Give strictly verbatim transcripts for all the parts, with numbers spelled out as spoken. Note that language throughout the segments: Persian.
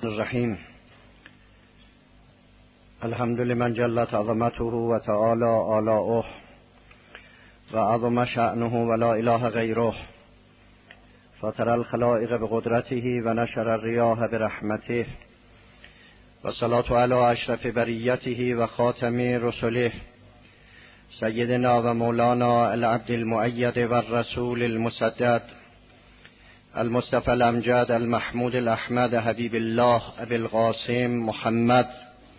الرحیم. الحمد لمن جلت عظمته و تعالی آلاؤه و عظم شأنه و لا اله غیره، فطر الخلائق بقدرته و نشر الریاح برحمته، و صلاة علی اشرف بریته و خاتم رسله سیدنا و مولانا العبد المؤید و الرسول المسدد المصطفى الامجد المحمود الاحمد حبیب الله ابی القاسم محمد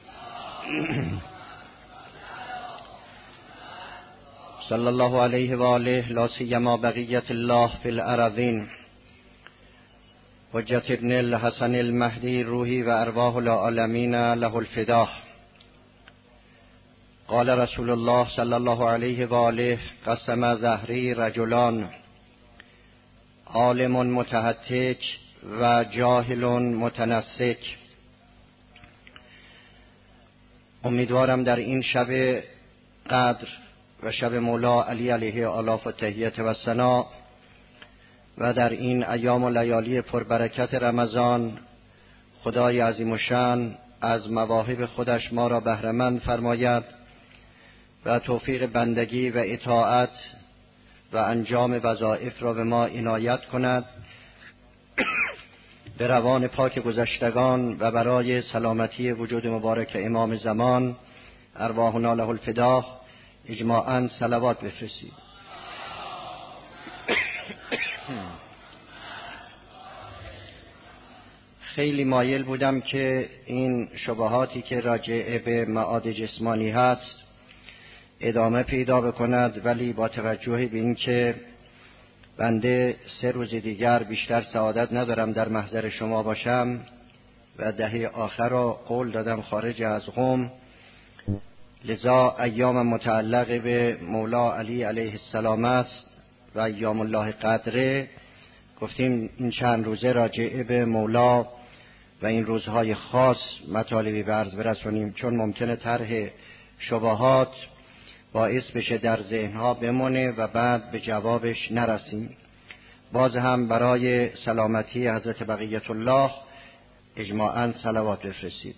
صلی الله علیه و آله، لا سیما بقیت الله فی الارضین، حجت ابن الحسن المهدی روحی و ارواح العالمین له الفداء. قال رسول الله صلی الله علیه و آله: قسم ظهری رجلان، عالم متحتک و جاهل متنسک. امیدوارم در این شب قدر و شب مولا علی علیه آلاف و تحیت و ثنا و در این ایام و لیالی پربرکت رمضان، خدای عظیم و شأن از مواهب خودش ما را بهره‌مند فرماید و توفیق بندگی و اطاعت و انجام وظایف را به ما عنایت کند. به روان پاک گذشتگان و برای سلامتی وجود مبارک امام زمان ارواحنا له الفداء اجماعاً صلوات بفرستید. خیلی مایل بودم که این شبهاتی که راجع به معاد جسمانی هست ادامه پیدا بکند، ولی با توجه به این که بنده سه روز دیگر بیشتر سعادت ندارم در محضر شما باشم و دهه آخر را قول دادم خارج از قم، لذا ایام متعلق به مولا علی علیه السلام است و ایام الله قدره. گفتیم این چند روزه راجع به مولا و این روزهای خاص مطالبی به عرض برسونیم، چون ممکنه طرح شبهات باعث بشه در ذهنها بمونه و بعد به جوابش نرسیم. باز هم برای سلامتی حضرت بقیت الله اجماعاً صلوات بفرستید.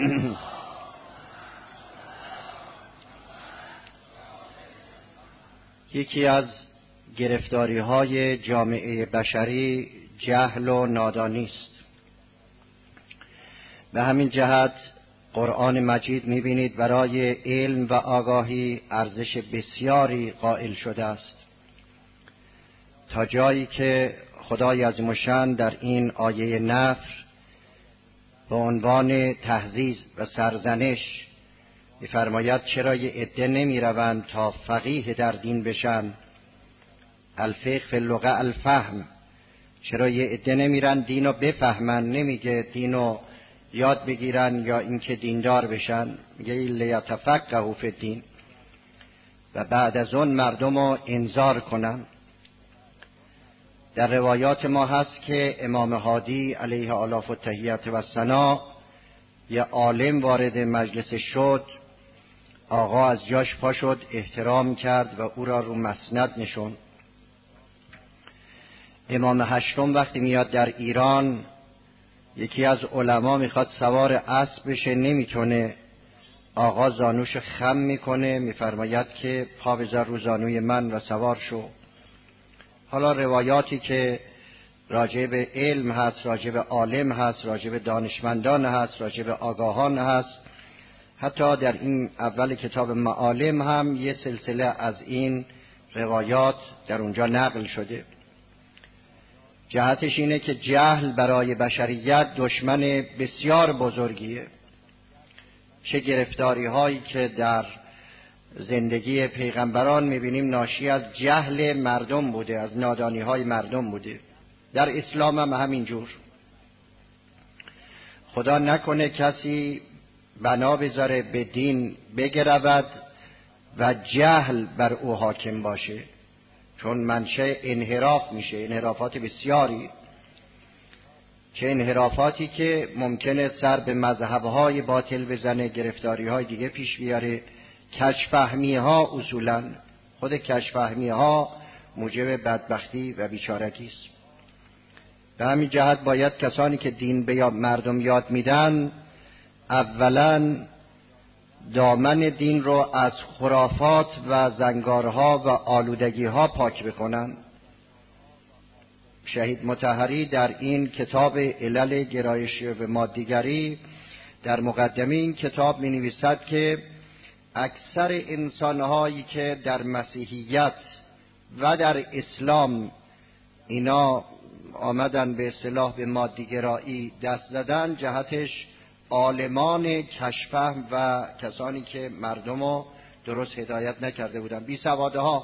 یکی از گرفتاری های جامعه بشری جهل و نادانی است. به همین جهت قرآن مجید می‌بینید برای علم و آگاهی ارزش بسیاری قائل شده است، تا جایی که خدای عظیم الشأن در این آیه نفر به عنوان تهذیب و سرزنش می‌فرماید چرا یه عده نمی‌روند تا فقیه در دین بشن؟ الفقه فی اللغة الفهم. چرا یه عده نمیرن دینو بفهمن؟ نمیگه دینو یاد بگیرن یا اینکه دیندار بشن، میگه لیتفقهوا فی الدین، و بعد از اون مردم رو انذار کنن. در روایات ما هست که امام هادی علیه آلاف و تحیت و ثنا یه عالم وارد مجلس شد، آقا از جاش پا شد، احترام کرد و او را رو مسند نشون. امام هشتم وقتی میاد در ایران، یکی از علما میخواد سوار اسب بشه، نمیتونه، آقا زانوش خم میکنه، میفرماید که پا بذار رو زانوی من و سوار شو. حالا روایاتی که راجع به علم هست، راجع به عالم هست، راجع به دانشمندان هست، راجع به آگاهان هست، حتی در این اول کتاب معالم هم یه سلسله از این روایات در اونجا نقل شده. جهتش اینه که جهل برای بشریت دشمن بسیار بزرگیه. چه گرفتاری هایی که در زندگی پیغمبران میبینیم ناشی از جهل مردم بوده، از نادانی های مردم بوده. در اسلام هم همینجور. خدا نکنه کسی بنا بذاره به دین بگرود و جهل بر او حاکم باشه، چون منشأ انحراف میشه، انحرافات بسیاری، چه انحرافاتی که ممکنه سر به مذهبهای باطل بزنه، گرفتاریهای دیگه پیش بیاره. کجفهمی ها، اصولا خود کجفهمی ها موجب بدبختی و بیچارگی است. به همین جهت باید کسانی که دین به مردم یاد میدن اولا دامن دین رو از خرافات و زنگارها و آلودگیها پاک بکنن. شهید مطهری در این کتاب علل گرایش و مادیگری در مقدمه این کتاب می نویسد که اکثر انسانهایی که در مسیحیت و در اسلام اینا آمدن به اصطلاح به مادیگرایی دست زدن، جهتش عالمان کشفهم و کسانی که مردم رو درست هدایت نکرده بودن، بی سوادها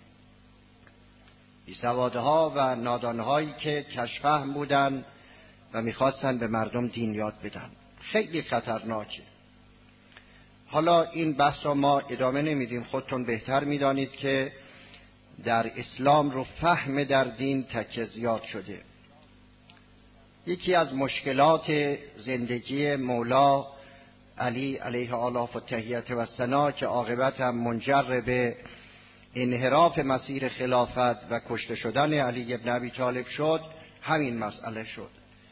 بی سوادها و نادانهایی که کشفهم بودن و میخواستن به مردم دین یاد بدن. خیلی خطرناکه. حالا این بحث رو ما ادامه نمیدیم، خودتون بهتر میدانید که در اسلام رو فهم در دین تکه زیاد شده. یکی از مشکلات زندگی مولا علی علیه آلاف و تحیت و ثنا که عاقبت هم منجر به انحراف مسیر خلافت و کشته شدن علی ابن ابی طالب شد، همین مسئله شد.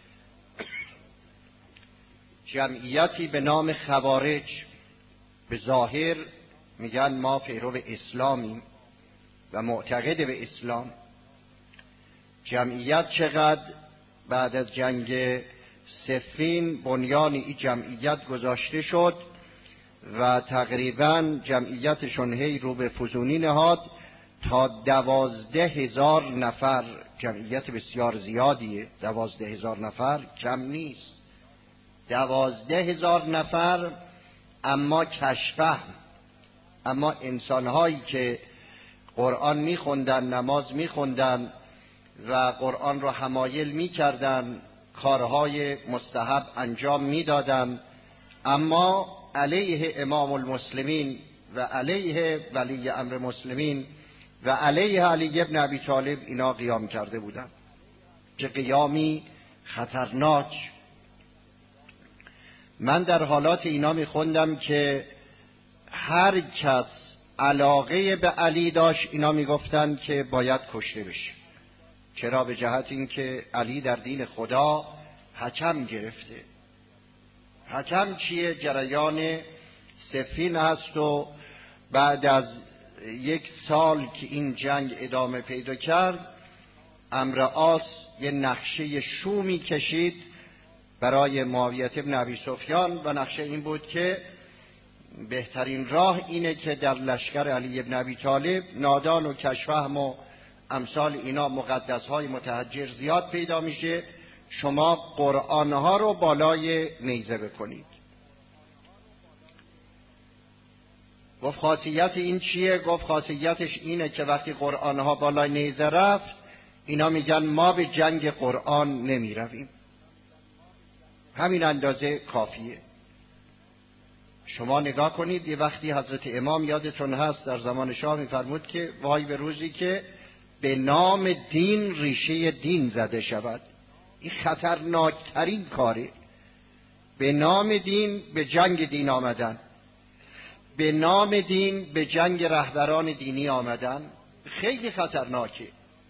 جمعیتی به نام خوارج به ظاهر میگن ما پیرو اسلامیم و معتقد به اسلام. جمعیت چقدر بعد از جنگ صفین بنیان این جمعیت گذاشته شد و تقریبا جمعیتشون هی رو به فزونی نهاد تا دوازده هزار نفر. جمعیت بسیار زیادیه، دوازده هزار نفر کم نیست. دوازده هزار نفر، اما کشفهم، اما انسانهایی که قرآن میخوندن، نماز میخوندن و قرآن را حمایل میکردن، کارهای مستحب انجام میدادن، اما علیه امام المسلمین و علیه ولی امر مسلمین و علیه علی ابن ابی طالب اینا قیام کرده بودن، چه قیامی خطرناک. من در حالات اینا میخوندم که هر کس علاقه به علی داشت اینا میگفتن که باید کشته بشه. چرا؟ به جهت اینکه علی در دین خدا حکم گرفته. حکم چیه؟ جریان صفین هست و بعد از یک سال که این جنگ ادامه پیدا کرد، عمرو عاص یه نقشه شومی کشید برای معاویه بن ابی سفیان و نقشه این بود که بهترین راه اینه که در لشکر علی ابن ابی طالب نادان و کشفهم و امثال اینا مقدس‌های متحجر زیاد پیدا میشه، شما قرآنها رو بالای نیزه بکنید. گفت خاصیت این چیه؟ گفت خاصیتش اینه که وقتی قرآنها بالای نیزه رفت، اینا میگن ما به جنگ قرآن نمی رویم. همین اندازه کافیه. شما نگاه کنید، یه وقتی حضرت امام یادتون هست در زمان شاه میفرمود که وای به روزی که به نام دین ریشه دین زده شود. این خطرناکترین کاره. به نام دین به جنگ دین آمدن، به نام دین به جنگ رهبران دینی آمدن، خیلی خطرناکه.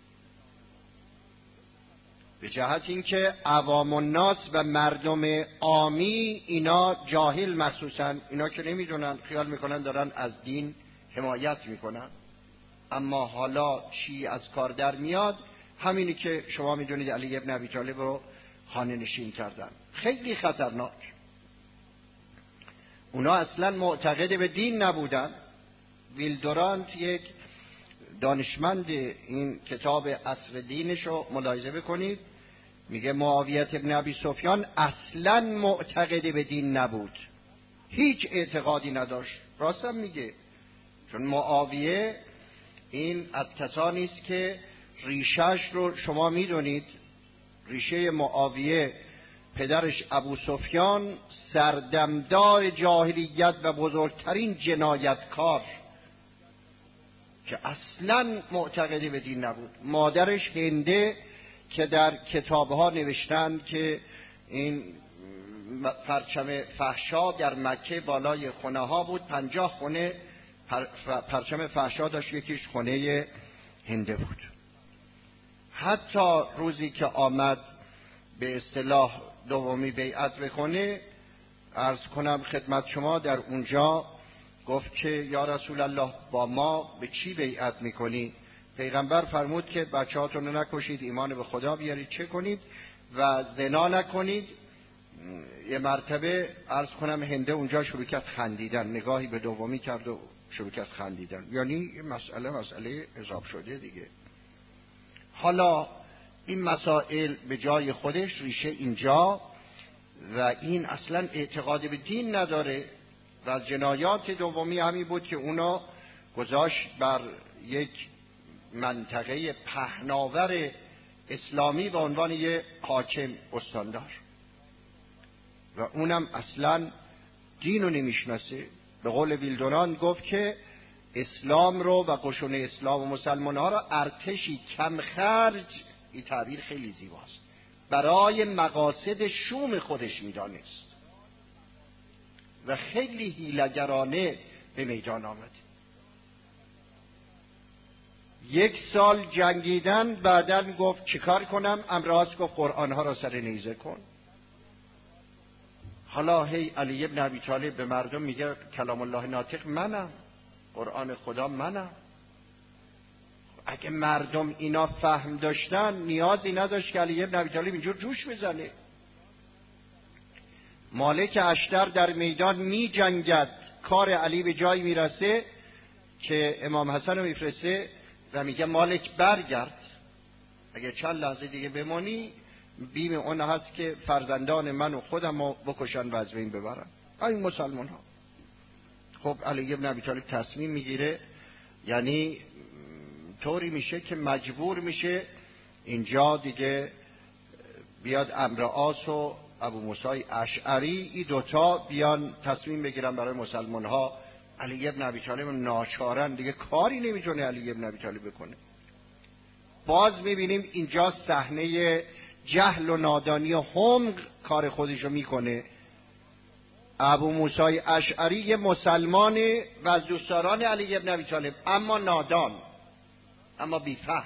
به جهت اینکه عوام الناس و مردم عامی اینا جاهل مخصوصا، اینا که نمیدونن، خیال میکنن دارن از دین حمایت میکنن، اما حالا چی از کار در میاد؟ همینی که شما میدونید علی ابن ابی طالب رو خانه نشین کردن. خیلی خطرناک. اونا اصلا معتقد به دین نبودن. ویلدورانت یک دانشمند این کتاب عصر دینش رو ملاحظه بکنید، میگه معاویه ابن ابی سفیان اصلا معتقد به دین نبود، هیچ اعتقادی نداشت. راستم میگه، چون معاویه این از کسانی است که ریشهش رو شما میدونید. ریشه معاویه پدرش ابو سفیان سردمدار جاهلیت و بزرگترین جنایتکار که اصلا معتقدی به دین نبود. مادرش هنده که در کتابها نوشتند که این پرچم فحشا در مکه بالای خونه ها بود، پنجاه خونه پر پرچم فحشا داشت، یکیش خونه هنده بود. حتی روزی که آمد به اصطلاح دومی بیعت بکنه، عرض کنم خدمت شما در اونجا گفت که یا رسول الله با ما به چی بیعت میکنی؟ پیغمبر فرمود که بچه‌هاتون رو نکشید، ایمان به خدا بیارید، چه کنید و زنا نکنید. یه مرتبه عرض کنم هنده اونجا شروع کرد خندیدن، نگاهی به دومی کرد و شروع کرد خندیدن. یعنی مسئله مسئله عذاب شده دیگه. حالا این مسائل به جای خودش ریشه اینجا و این اصلا اعتقاد به دین نداره و از جنایات دومی همین بود که اونا گذاشت بر یک منطقه پهناور اسلامی به عنوان یک حاکم استاندار و اونم اصلا دین رو نمیشناسه. به قول ویلدونان گفت که اسلام رو و قشون اسلام و مسلمان ها رو ارتشی کم خرج، این تعبیر خیلی زیباست، برای مقاصد شوم خودش میدانست و خیلی حیله‌گرانه به میدان آمد. یک سال جنگیدن، بعدن گفت چیکار کنم؟ امراض گفت قرآن ها را سر نیزه کن. حالا هی علی ابن ابی طالب به مردم میگه کلام الله ناطق منم، قرآن خدا منم. اگه مردم اینا فهم داشتن نیازی نداشت که علی ابن ابی طالب اینجور جوش بزنه. مالک اشتر در میدان می جنگد، کار علی به جایی میرسه که امام حسن رو میفرسته و میگه مالک برگرد، اگه چند لحظه دیگه بمانی بیم اون هست که فرزندان من و خودم رو بکشن و از بین ببرن. این مسلمان ها. خب علی ابن ابی طالب تصمیم میگیره، یعنی طوری میشه که مجبور میشه اینجا دیگه بیاد عمرو عاص و ابو موسی اشعری این دوتا بیان تصمیم بگیرن برای مسلمان ها. علی ابن ابی طالب ناچارن دیگه، کاری نمیتونه علی ابن ابی طالب بکنه. باز میبینیم اینجا صحنه جهل و نادانی و حمق کار خودشو میکنه. ابو موسی اشعری یه مسلمانه و از دوستداران علی ابن ابی طالب، اما نادان، اما بی‌فهم.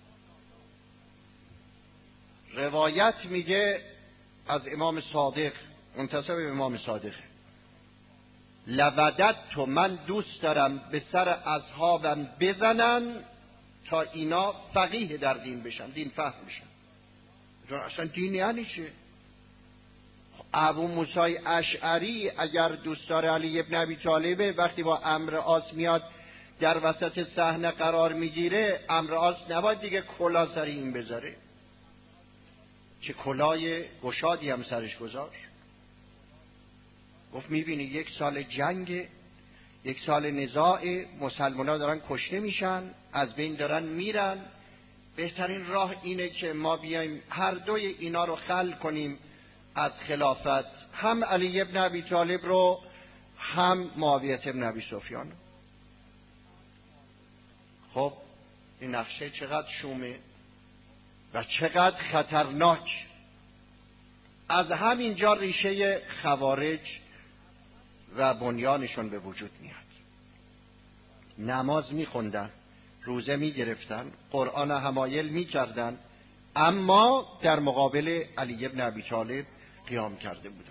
روایت میگه از امام صادق، منتسب به امام صادق، لودت تو من دوست دارم به سر اصحابم بزنن تا اینا فقیه در دین بشن، دین فهم بشن. چون اصلا دین یعنی چه؟ ابو موسی اشعری اگر دوستدار علی ابن ابی طالبه، وقتی با عمرو عاص میاد در وسط صحنه قرار میگیره، عمرو عاص نباید دیگه کلاه سر این بذاره، چه کلاه گشادی هم سرش گذاشت. گفت میبینی یک سال جنگ، یک سال نزاع، مسلمان ها دارن کشته میشن، از بین دارن میرن، بهترین راه اینه که ما بیایم هر دوی اینا رو خل کنیم از خلافت، هم علی ابن ابی طالب رو هم معاویه ابن ابی سفیان. خب این نقشه چقدر شومه و چقدر خطرناک. از همینجا ریشه خوارج و بنیانشون به وجود میاد. نماز میخوندن، روزه میگرفتن، قرآن حمایل میکردن، اما در مقابل علی ابن ابی طالب قیام کرده بودن.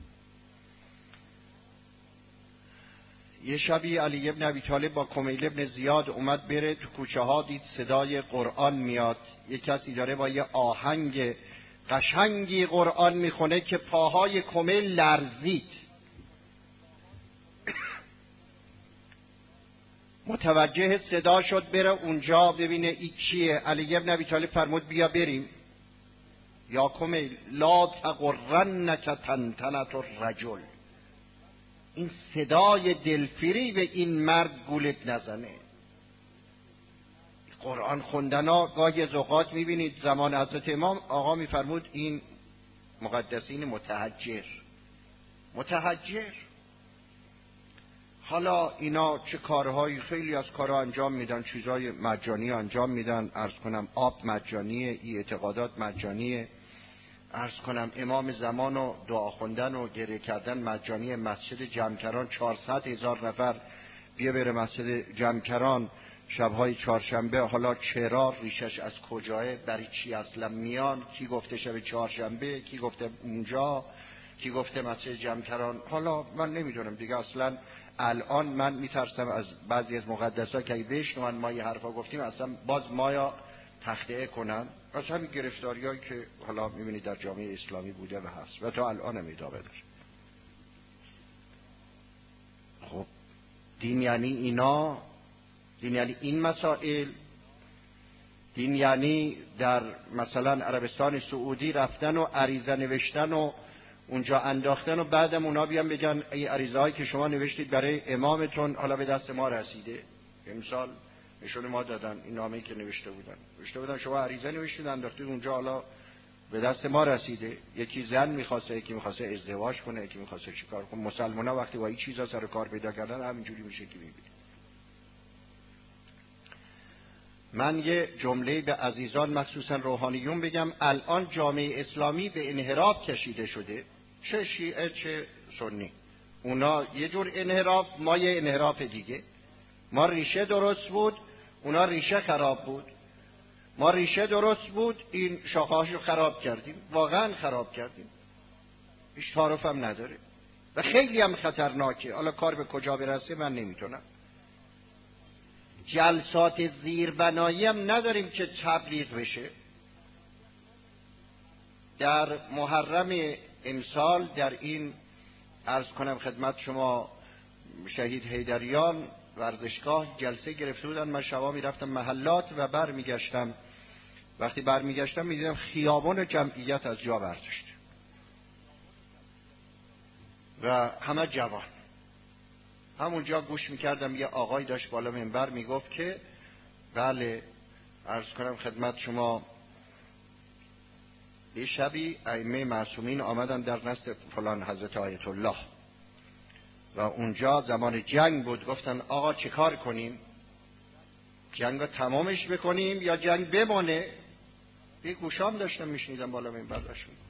یه شبی علی ابن ابی طالب با کمیل ابن زیاد اومد بره تو کوچه ها، دید صدای قرآن میاد، یه کسی داره با یه آهنگ قشنگی قرآن میخونه که پاهای کمیل لرزید. متوجه صدا شد بره اونجا ببینه ای کیه. علی ابن ابی طالب فرمود بیا بریم. یا کمیل لا تغرنک تنتنة الرجل، این صدای دلفریب این مرد گولت نزنه. قرآن خوندن ها گاهی از اوقات میبینید زمان حضرت امام آقا میفرمود این مقدسین متحجر متحجر. حالا اینا چه کارهایی، خیلی از کارها انجام میدن، چیزای مجانی انجام میدن، عرض کنم آب مجانیه، ای اعتقادات مجانیه، عرض کنم امام زمان و دعا خوندن و گریه کردن مجانیه. مسجد جمکران چهارصد هزار نفر بیا بره مسجد جمکران، شبهای چهارشنبه، حالا چرا، ریشش از کجاه، برای چی اصلا میان، کی گفته شب چهارشنبه، کی گفته اونجا، کی گفته مسجد جمکران، حالا من نمیدونم دیگه. اصلا الان من میترسم از بعضی از مقدسات که بشنون ما یه حرفا گفتیم اصلا باز ما یا تخطئه کنن، از همین گرفتاریایی که حالا میبینید در جامعه اسلامی بوده و هست و تا الان هم ادامه داره. خب دین یعنی اینا، دین یعنی این مسائل، دین یعنی در مثلا عربستان سعودی رفتن و عریضه نوشتن و اونجا انداختن و بعدم اونا بیان بگن ای عریضه هایی که شما نوشتید برای امامتون حالا به دست ما رسیده. امسال نشون ما دادن این نامه‌ای که نوشته بودن نوشته بودن شما عریضه نوشتید انداختید اونجا حالا به دست ما رسیده. یکی زن میخواسته، یکی میخواسته ازدواج کنه، یکی میخواسته چیکار کنه. مسلمان‌ها وقتی با این چیزا سر کار پیدا کردن همینجوری میشه که میبینید. من یه جمله به عزیزان مخصوصا روحانیون بگم. الان جامعه اسلامی به انحراف کشیده شده، چه شیعه چه سنی. اونا یه جور انحراف، ما یه انحراف دیگه. ما ریشه درست بود، اونا ریشه خراب بود. ما ریشه درست بود، این شاخه‌هاشو خراب کردیم، واقعا خراب کردیم. هیچ تعارف هم نداره و خیلی هم خطرناکه. حالا کار به کجا برسه من نمیتونم. جلسات زیربنایی هم نداریم که تبلیغ بشه. در محرم امسال در این عرض کنم خدمت شما شهید حیدریان ورزشگاه جلسه گرفته بودن. من شبا میرفتم محلات و بر میگشتم. وقتی بر میگشتم میدیدم خیابان جمعیت از جا برداشت و همه جوان. همونجا گوش میکردم یه آقای داشت بالا منبر میگفت که بله عرض کنم خدمت شما یه شبی ائمه معصومین آمدن در نزد فلان حضرت آیت الله و اونجا زمان جنگ بود. گفتن آقا چه کار کنیم؟ جنگ رو تمامش بکنیم یا جنگ بمانه؟ یه گوشام داشتم میشنیدم بالا منبر داشت میگفت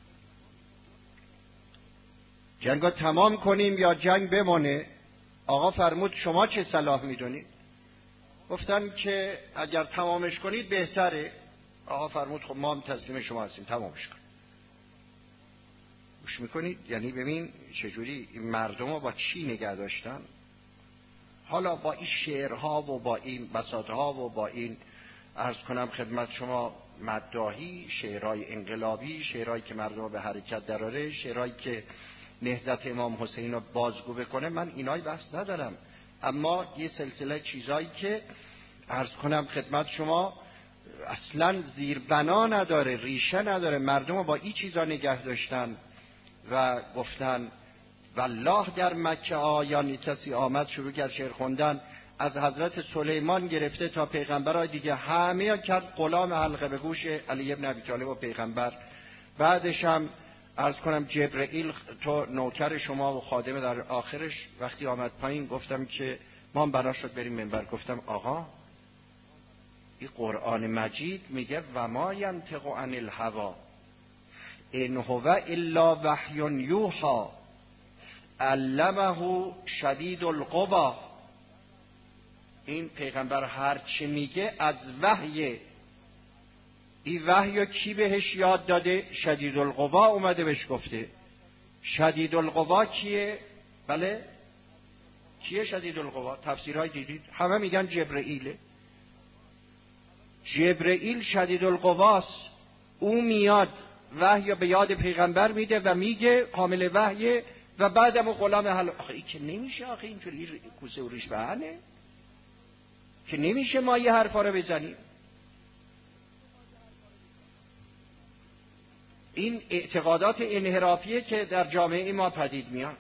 جنگ رو تمام کنیم یا جنگ بمانه. آقا فرمود شما چه صلاح میدونید؟ گفتن که اگر تمامش کنید بهتره. آقا فرمود خب ما هم تسلیم شما هستیم، تمامش کنید. گوش میکنید؟ یعنی ببین چجوری این مردم رو با چی نگه داشتن. حالا با این شعرها و با این بساطها و با این عرض کنم خدمت شما مداحی، شعرهای انقلابی، شعرهایی که مردم رو به حرکت دراره، شعرهایی که نهضت امام حسین رو بازگو بکنه، من اینای بحث ندارم. اما یه سلسله چیزایی که عرض کنم خدمت شما اصلا زیربنا نداره، ریشه نداره، مردم رو با این چیزا نگه داشتن و گفتن والله در مکه آیانی کسی آمد شروع کرد شعر خوندن از حضرت سلیمان گرفته تا پیغمبرای دیگه همه کرد غلام حلقه به گوش علی ابن ابی طالب و پیغمبر. بعدش هم عرض کنم جبرئیل تو نوکر شما و خادمه. در آخرش وقتی آمد پایین گفتم که ما هم بنا شد بریم منبر. گفتم آقا این قرآن مجید میگه و ما ینطق عن الهوی ان هو الا وحی یوحی علمه شدید القوی. این پیغمبر هر چی میگه از وحی. این وحی کی بهش یاد داده؟ شدید القوا اومده بهش گفته. شدید القوا کیه؟ بله کیه شدید القوا؟ تفسیرهای دیدید همه میگن جبرئیله. جبرئیل شدید القواست. او میاد وحی به یاد پیغمبر میده و میگه کامل وحی و بعدم او غلام حل. آخه این که نمیشه. آخه اینجوری کوسه و ریش بهنه که نمیشه ما یه حرفا رو بزنیم. این اعتقادات انحرافیه که در جامعه ما پدید میاد.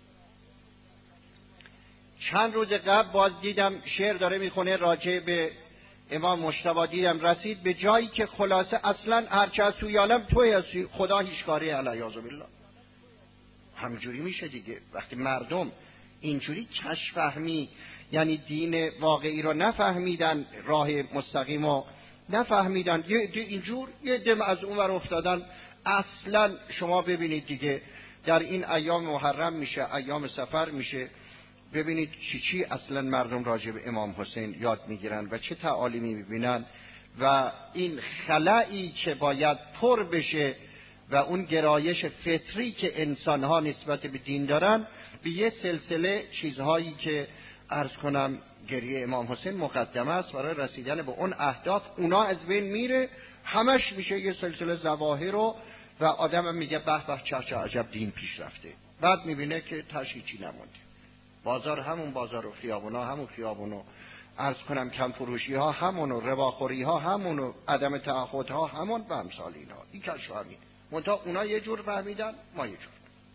چند روز قبل باز دیدم شعر داره میخونه راجع به امام مجتبی. دیدم رسید به جایی که خلاصه اصلا هرچه از توی عالم توی از توی خدا هیچ کاری علیاذ بالله. همینجوری میشه دیگه وقتی مردم اینجوری کش فهمی، یعنی دین واقعی رو نفهمیدن، راه مستقیم رو نفهمیدن، یه اینجور یه دم از اون ور افتادن. اصلا شما ببینید دیگه در این ایام محرم میشه، ایام سفر میشه، ببینید چی چی اصلا مردم راجع به امام حسین یاد میگیرن و چه تعالیمی میبینن و این خلایی که باید پر بشه و اون گرایش فطری که انسانها نسبت به دین دارن به یه سلسله چیزهایی که عرض کنم گریه امام حسین مقدمه است برای رسیدن به اون اهداف. اونا از بین میره، همش میشه یه سلسله ظواهر رو و آدم هم میگه به به چه چه عجب دین پیش رفته. بعد میبینه که تشییچی نمونده، بازار همون بازار و خیابونا همون خیابونو، عرض کنم کم فروشی ها همونو، رباخوری ها همونو، عدم تعهد ها همون و امثال اینا. این کشف همین منتها اونا یه جور فهمیدن، ما یه جور.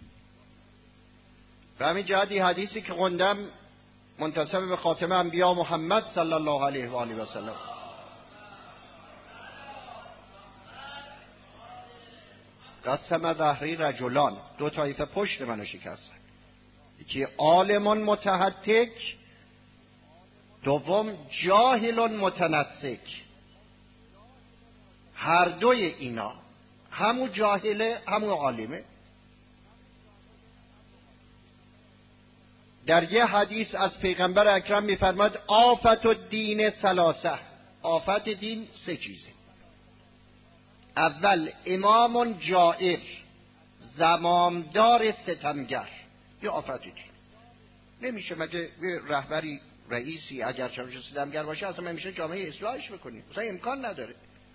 و همین جهتی حدیثی که خوندم منتسب به خاتم انبیا محمد صلی الله علیه و آله و سلم، قسم ظهری رجلان، دو طایفه پشت منو شکستن، یکی عالم متحتک، دوم جاهل متنسک. هر دوی اینا، همو جاهله همو عالمه. در یه حدیث از پیغمبر اکرم میفرماد آفت الدین ثلاثه، آفت دین سه چیزه. اول امام جائر، زمامدار ستمگر، یه آفت دین. نمیشه مگه رهبری رئیسی اگر چه ستمگر باشه اصلا نمیشه جامعه اصلاحش بکنیم، اصلا امکان نداره.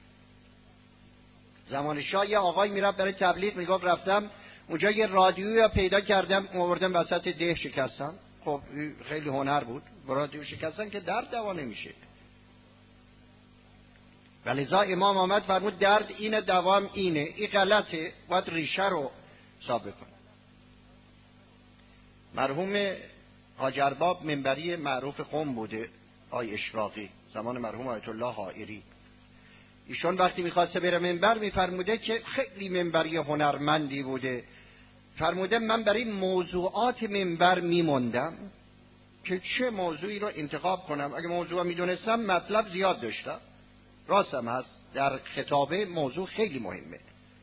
زمان شاه یه آقای میرفت برای تبلیغ، میگفت رفتم اونجا یه رادیویی پیدا کردم آوردم وسط ده شکستم. خب خیلی هنر بود، رادیو شکستن که درد دوا نمیشه. ولذا امام آمد فرمود درد اینه دوام اینه، این غلطه، باید ریشه رو ثابت کن. مرحوم حاج ارباب منبری معروف قم بوده، آی اشراقی، زمان مرحوم آیت الله حائری. ایشون وقتی میخواسته بره منبر میفرموده که خیلی منبری هنرمندی بوده، فرموده من برای موضوعات منبر میموندم که چه موضوعی رو انتخاب کنم. اگه موضوع میدونستم مطلب زیاد داشتم، راستم هست، در خطابه موضوع خیلی مهمه.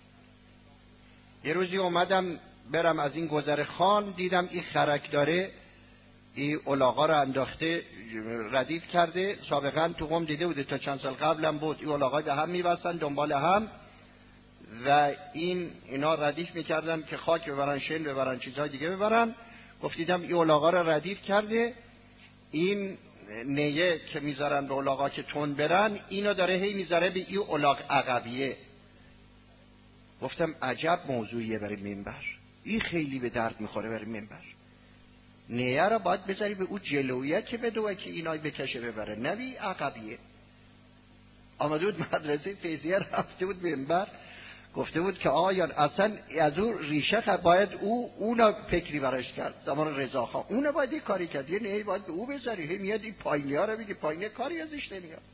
یه روزی اومدم برم از این گذر خان، دیدم این خرک داره، این الاغا رو انداخته ردیف کرده. سابقا تو قم دیده بوده، تا چند سال قبلم بود، این الاغا به هم میبستن دنبال هم و این اینا ردیف میکردن که خاک ببرن، شن ببرن، چیزهای دیگه ببرن. گفتیدم این الاغا رو ردیف کرده، این نیه که میذارن به الاغا که تون برن، اینو داره هی میذاره به این الاغ عقبیه. گفتم عجب موضوعیه برای منبر، این خیلی به درد میخوره برای منبر. نیه رو باید بذاری به او جلویه که بدوه که اینای بکشه ببره، نبی عقبیه. آمده بود مدرسه فیضیه، رفته بود منبر، گفته بود که آیا اصلا از اون ریشه باید او اونا فکری براش کرد. زمان رضاخان اونو باید یک کاری کرد، یه نیه باید به او بذاری. هی میاد این پایینی ها رو میگه، پایینی کاری ازش نمیاد.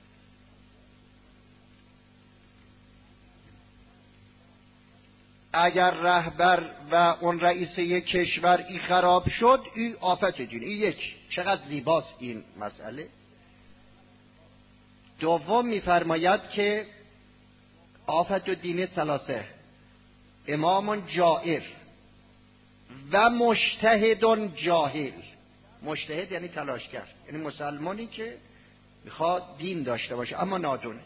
اگر رهبر و اون رئیس یک کشور ای خراب شد، ای آفت دین. این یک، چقدر زیباست این مسئله. دوم میفرماید که آفت الدین ثلاثه، امام جائر و مجتهد جاهل. مجتهد یعنی تلاشگر، یعنی مسلمانی که میخواد دین داشته باشه اما نادونه.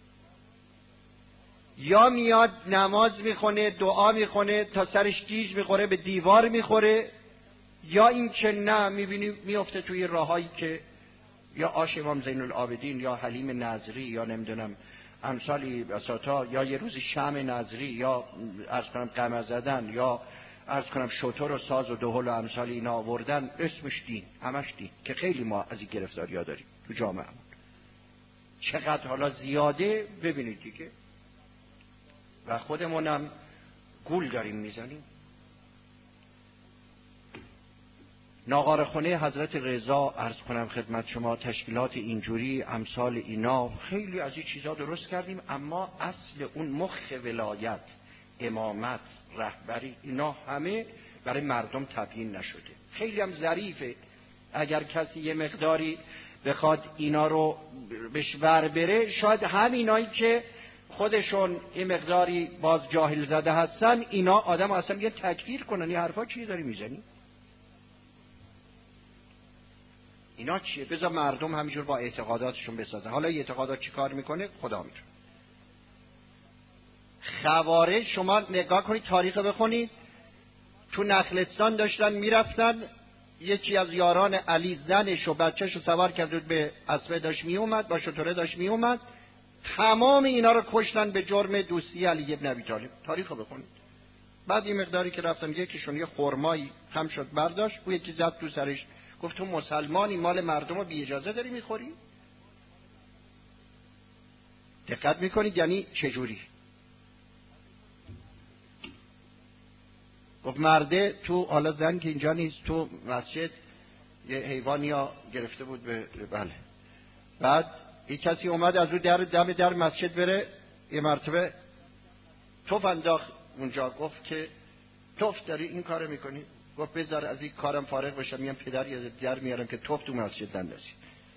یا میاد نماز میخونه، دعا میخونه، تا سرش گیج میخوره، به دیوار میخوره، یا این که نه میبینی میفته توی راهایی که یا آش امام زین العابدین یا حلیم نظری یا نمیدونم امثالی بساطا، یا یه روز شمع نظری، یا عرض کنم قمر زدن، یا عرض کنم شتر و ساز و دهل و امثال اینا آوردن، اسمش دین، همش دین، که خیلی ما از این گرفتاری ها داریم تو جامعه. چقدر حالا زیاده ببینید دیگه، و خودمونم گول داریم میزنیم. ناغارخونه حضرت رضا عرض کنم خدمت شما، تشکیلات اینجوری امثال اینا، خیلی از این چیزا درست کردیم، اما اصل اون مخ ولایت، امامت، رهبری، اینا همه برای مردم تبیین نشده. خیلی هم ظریفه اگر کسی یه مقداری بخواد اینا رو بهش ور بره، شاید همینایی که خودشون این مقداری باز جاهل زده هستن، اینا آدم اصلا یه تکفیر کنن. این حرفا چی داری میزنی؟ اینا چیه؟ بذار مردم همینجور با اعتقاداتشون بسازن. حالا این اعتقادات چی کار میکنه خدا میدونه. خوارج شما نگاه کنید، تاریخ بخونید، تو نخلستان داشتن میرفتن، یکی از یاران علی زنش و بچهش رو سوار کرد بود به اسبه، داشت میومد با شتره داشت میومد، تمام اینا رو کشتن به جرم دوستی علی ابن ابی طالب. تاریخ رو بخونید. بعد یه مقداری که رفتن یکیشون یه خرمایی خم شد برداشت، او یکی زد تو سرش، گفت تو مسلمانی مال مردم رو بی اجازه داری میخوری؟ دقت میکنید یعنی چجوری؟ گفت مرده تو، حالا زن که اینجا نیست، تو مسجد یه حیوانی ها گرفته بود به بله. بعد یک کسی اومد از رو در دم در مسجد بره، یه مرتبه توف انداخت اونجا، گفت که توف داری این کارو میکنی؟ گفت بذار از این کارم فارغ بشم، میام پدر یا در میارم که توف تو مسجد نندازی.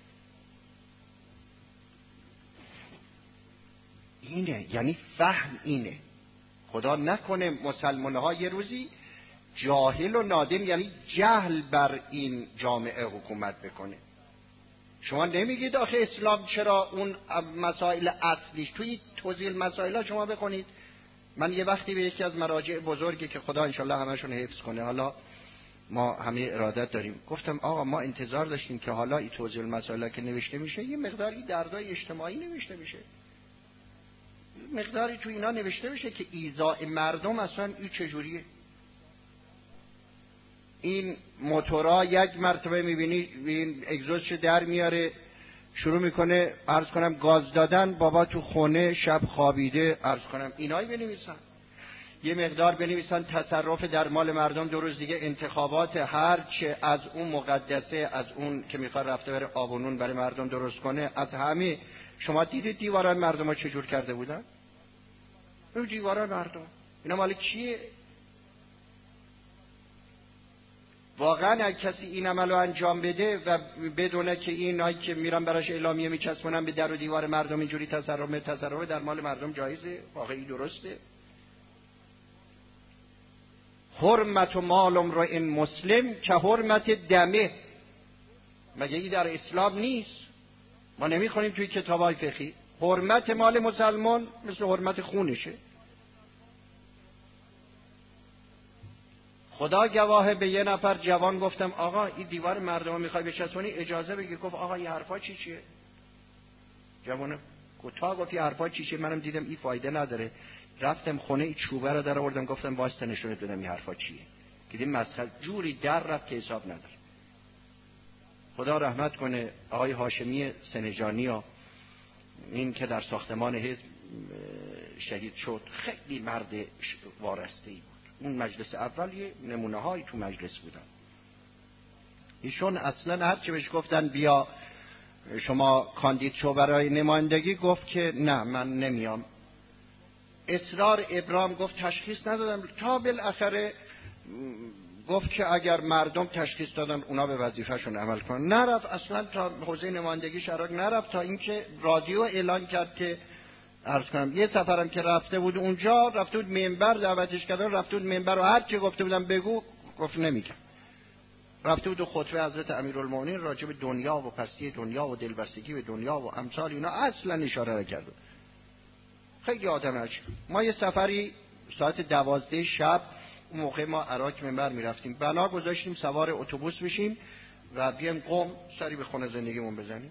اینه یعنی فهم اینه. خدا نکنه مسلمان ها یه روزی جاهل و نادم، یعنی جهل بر این جامعه حکومت بکنه. شما نمیگید آخه اسلام چرا اون مسائل اصلیش توی توضیح مسائل ها شما بخونید. من یه وقتی به یکی از مراجع بزرگی که خدا انشالله همشون حفظ کنه، حالا ما همه ارادت داریم، گفتم آقا ما انتظار داشتیم که حالا این توضیح مسائل که نوشته میشه یه مقداری دردای اجتماعی نوشته میشه، مقداری تو اینا نوشته میشه که ایذاء مردم اصلا این چجوریه. این موتورا یک مرتبه میبینی این اگزوزش در میاره، شروع میکنه عرض کنم گاز دادن، بابا تو خونه شب خوابیده، عرض کنم اینایی بنویسن. یه مقدار بنویسن تصرف در مال مردم، دو روز دیگه انتخابات، هر چه از اون مقدسه، از اون که میخواد رفته بره آب و نون برای مردم درست کنه، از همه. شما دیدید دیواران مردم ها چجور کرده بودن؟ اون دیواران مردم اینا مال کیه؟ واقعا اگه کسی این عملو انجام بده و بدونه که اینایی که میرن براش اعلامیه میچسبونن به در و دیوار مردم اینجوری تصرف می تصرف در مال مردم جایزه؟ واقعی درسته؟ حرمت و مال امرئ مسلم که حرمت دمه، مگه این در اسلام نیست؟ ما نمیخونیم توی کتابای فقهی حرمت مال مسلمان مثل حرمت خونشه؟ خدا گواهه به یه نفر جوان گفتم آقا این دیوار مردم رو میخوای بچسبونی اجازه بگیر. گفت آقا این حرفا چی چیه؟ جوانه کوتاه گفت این حرفا چی چیه؟ منم دیدم این فایده نداره، رفتم خونه این چوبه رو در آوردم گفتم واسه نشونت بدم این حرفا چیه. دیدیم مسخره جوری در رفت که حساب نداره. خدا رحمت کنه آقای هاشمی سنجانی ها، این که در ساختمان حزب شهید شد، خیلی مرد وارسته‌ای بود. اون مجلس اول یه نمونه هایی تو مجلس بودن. ایشون اصلا هر چه بهش گفتن بیا شما کاندید شو برای نمایندگی، گفت که نه من نمیام. اصرار ابرام گفت تشخیص ندادم، تا بالاخره گفت که اگر مردم تشخیص دادن اونا به وظیفهشون عمل کنن. نرفت اصلا تا حوزه نمایندگی شراک نرفت، تا اینکه رادیو اعلان کرد که عرض کنم یه سفرم که رفته بود اونجا، رفته بود منبر دعوتش کردن، رفته بود منبر و هر چی گفته بودم بگو گفت نمیگم. رفته بود خطبه حضرت امیرالمومنین راجع به دنیا و پستی دنیا و دلبستگی به دنیا و امثال اینا اصلا اشاره نکرد. خیلی آدم عجیب. ما یه سفری ساعت دوازده شب، اون موقع ما عراق منبر میرفتیم، بنا گذاشتیم سوار اتوبوس بشیم و بیایم قم سری به خونه زندگیمون بزنیم.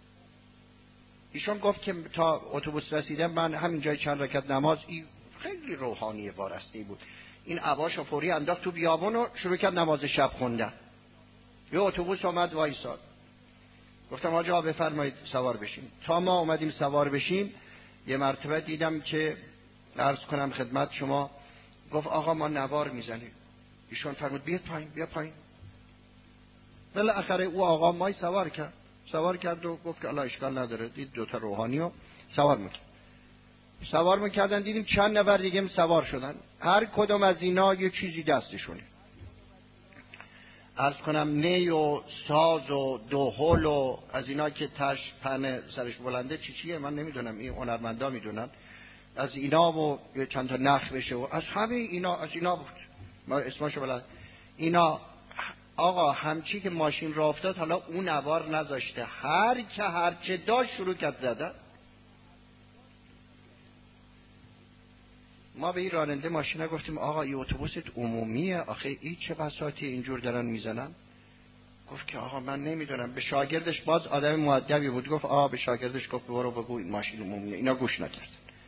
ایشون گفت که تا اتوبوس رسیدم من همین جای چند رکعت نماز، این خیلی روحانی وارسته بود، این عباشو فوری انداخت تو بیابون و شروع کرد نماز شب خوندن. یه اتوبوس اومد وایساد، گفتم آقا بفرمایید سوار بشیم. تا ما اومدیم سوار بشیم یه مرتبه دیدم که عرض کنم خدمت شما، گفت آقا ما نوار میزنیم. ایشون فرمود بیا پایین بیا پایین. بالاخره او آقا مای سوار کرد، سوار کرد و گفت که الله اشکال نداره. دید دوتا روحانیو سوار میکرد، سوار میکردن. دیدیم چند نفر دیگه هم سوار شدن، هر کدوم از اینا یه چیزی دستشونه، عرض کنم نی و ساز و دوحل و از اینا که تش پن سرش بلنده چی چیه من نمیدونم، این هنرمندا میدونن، از اینا و یه چند تا نخ بشه و از همه اینا، از اینا بود ما اسمشو بلند. اینا آقا همچی که ماشین را افتاد حالا اون نوار نذاشته، هر که هر چه داشت شروع کرد زدن. ما به این راننده ماشینا گفتیم آقا این اتوبوست عمومیه، آخه این چه بساطی اینجور دارن میزنن؟ گفت که آقا من نمیدونم. به شاگردش باز آدم مؤدبی بود گفت آقا به شاگردش گفت برو بگو این ماشین عمومیه. اینا گوش نکردن.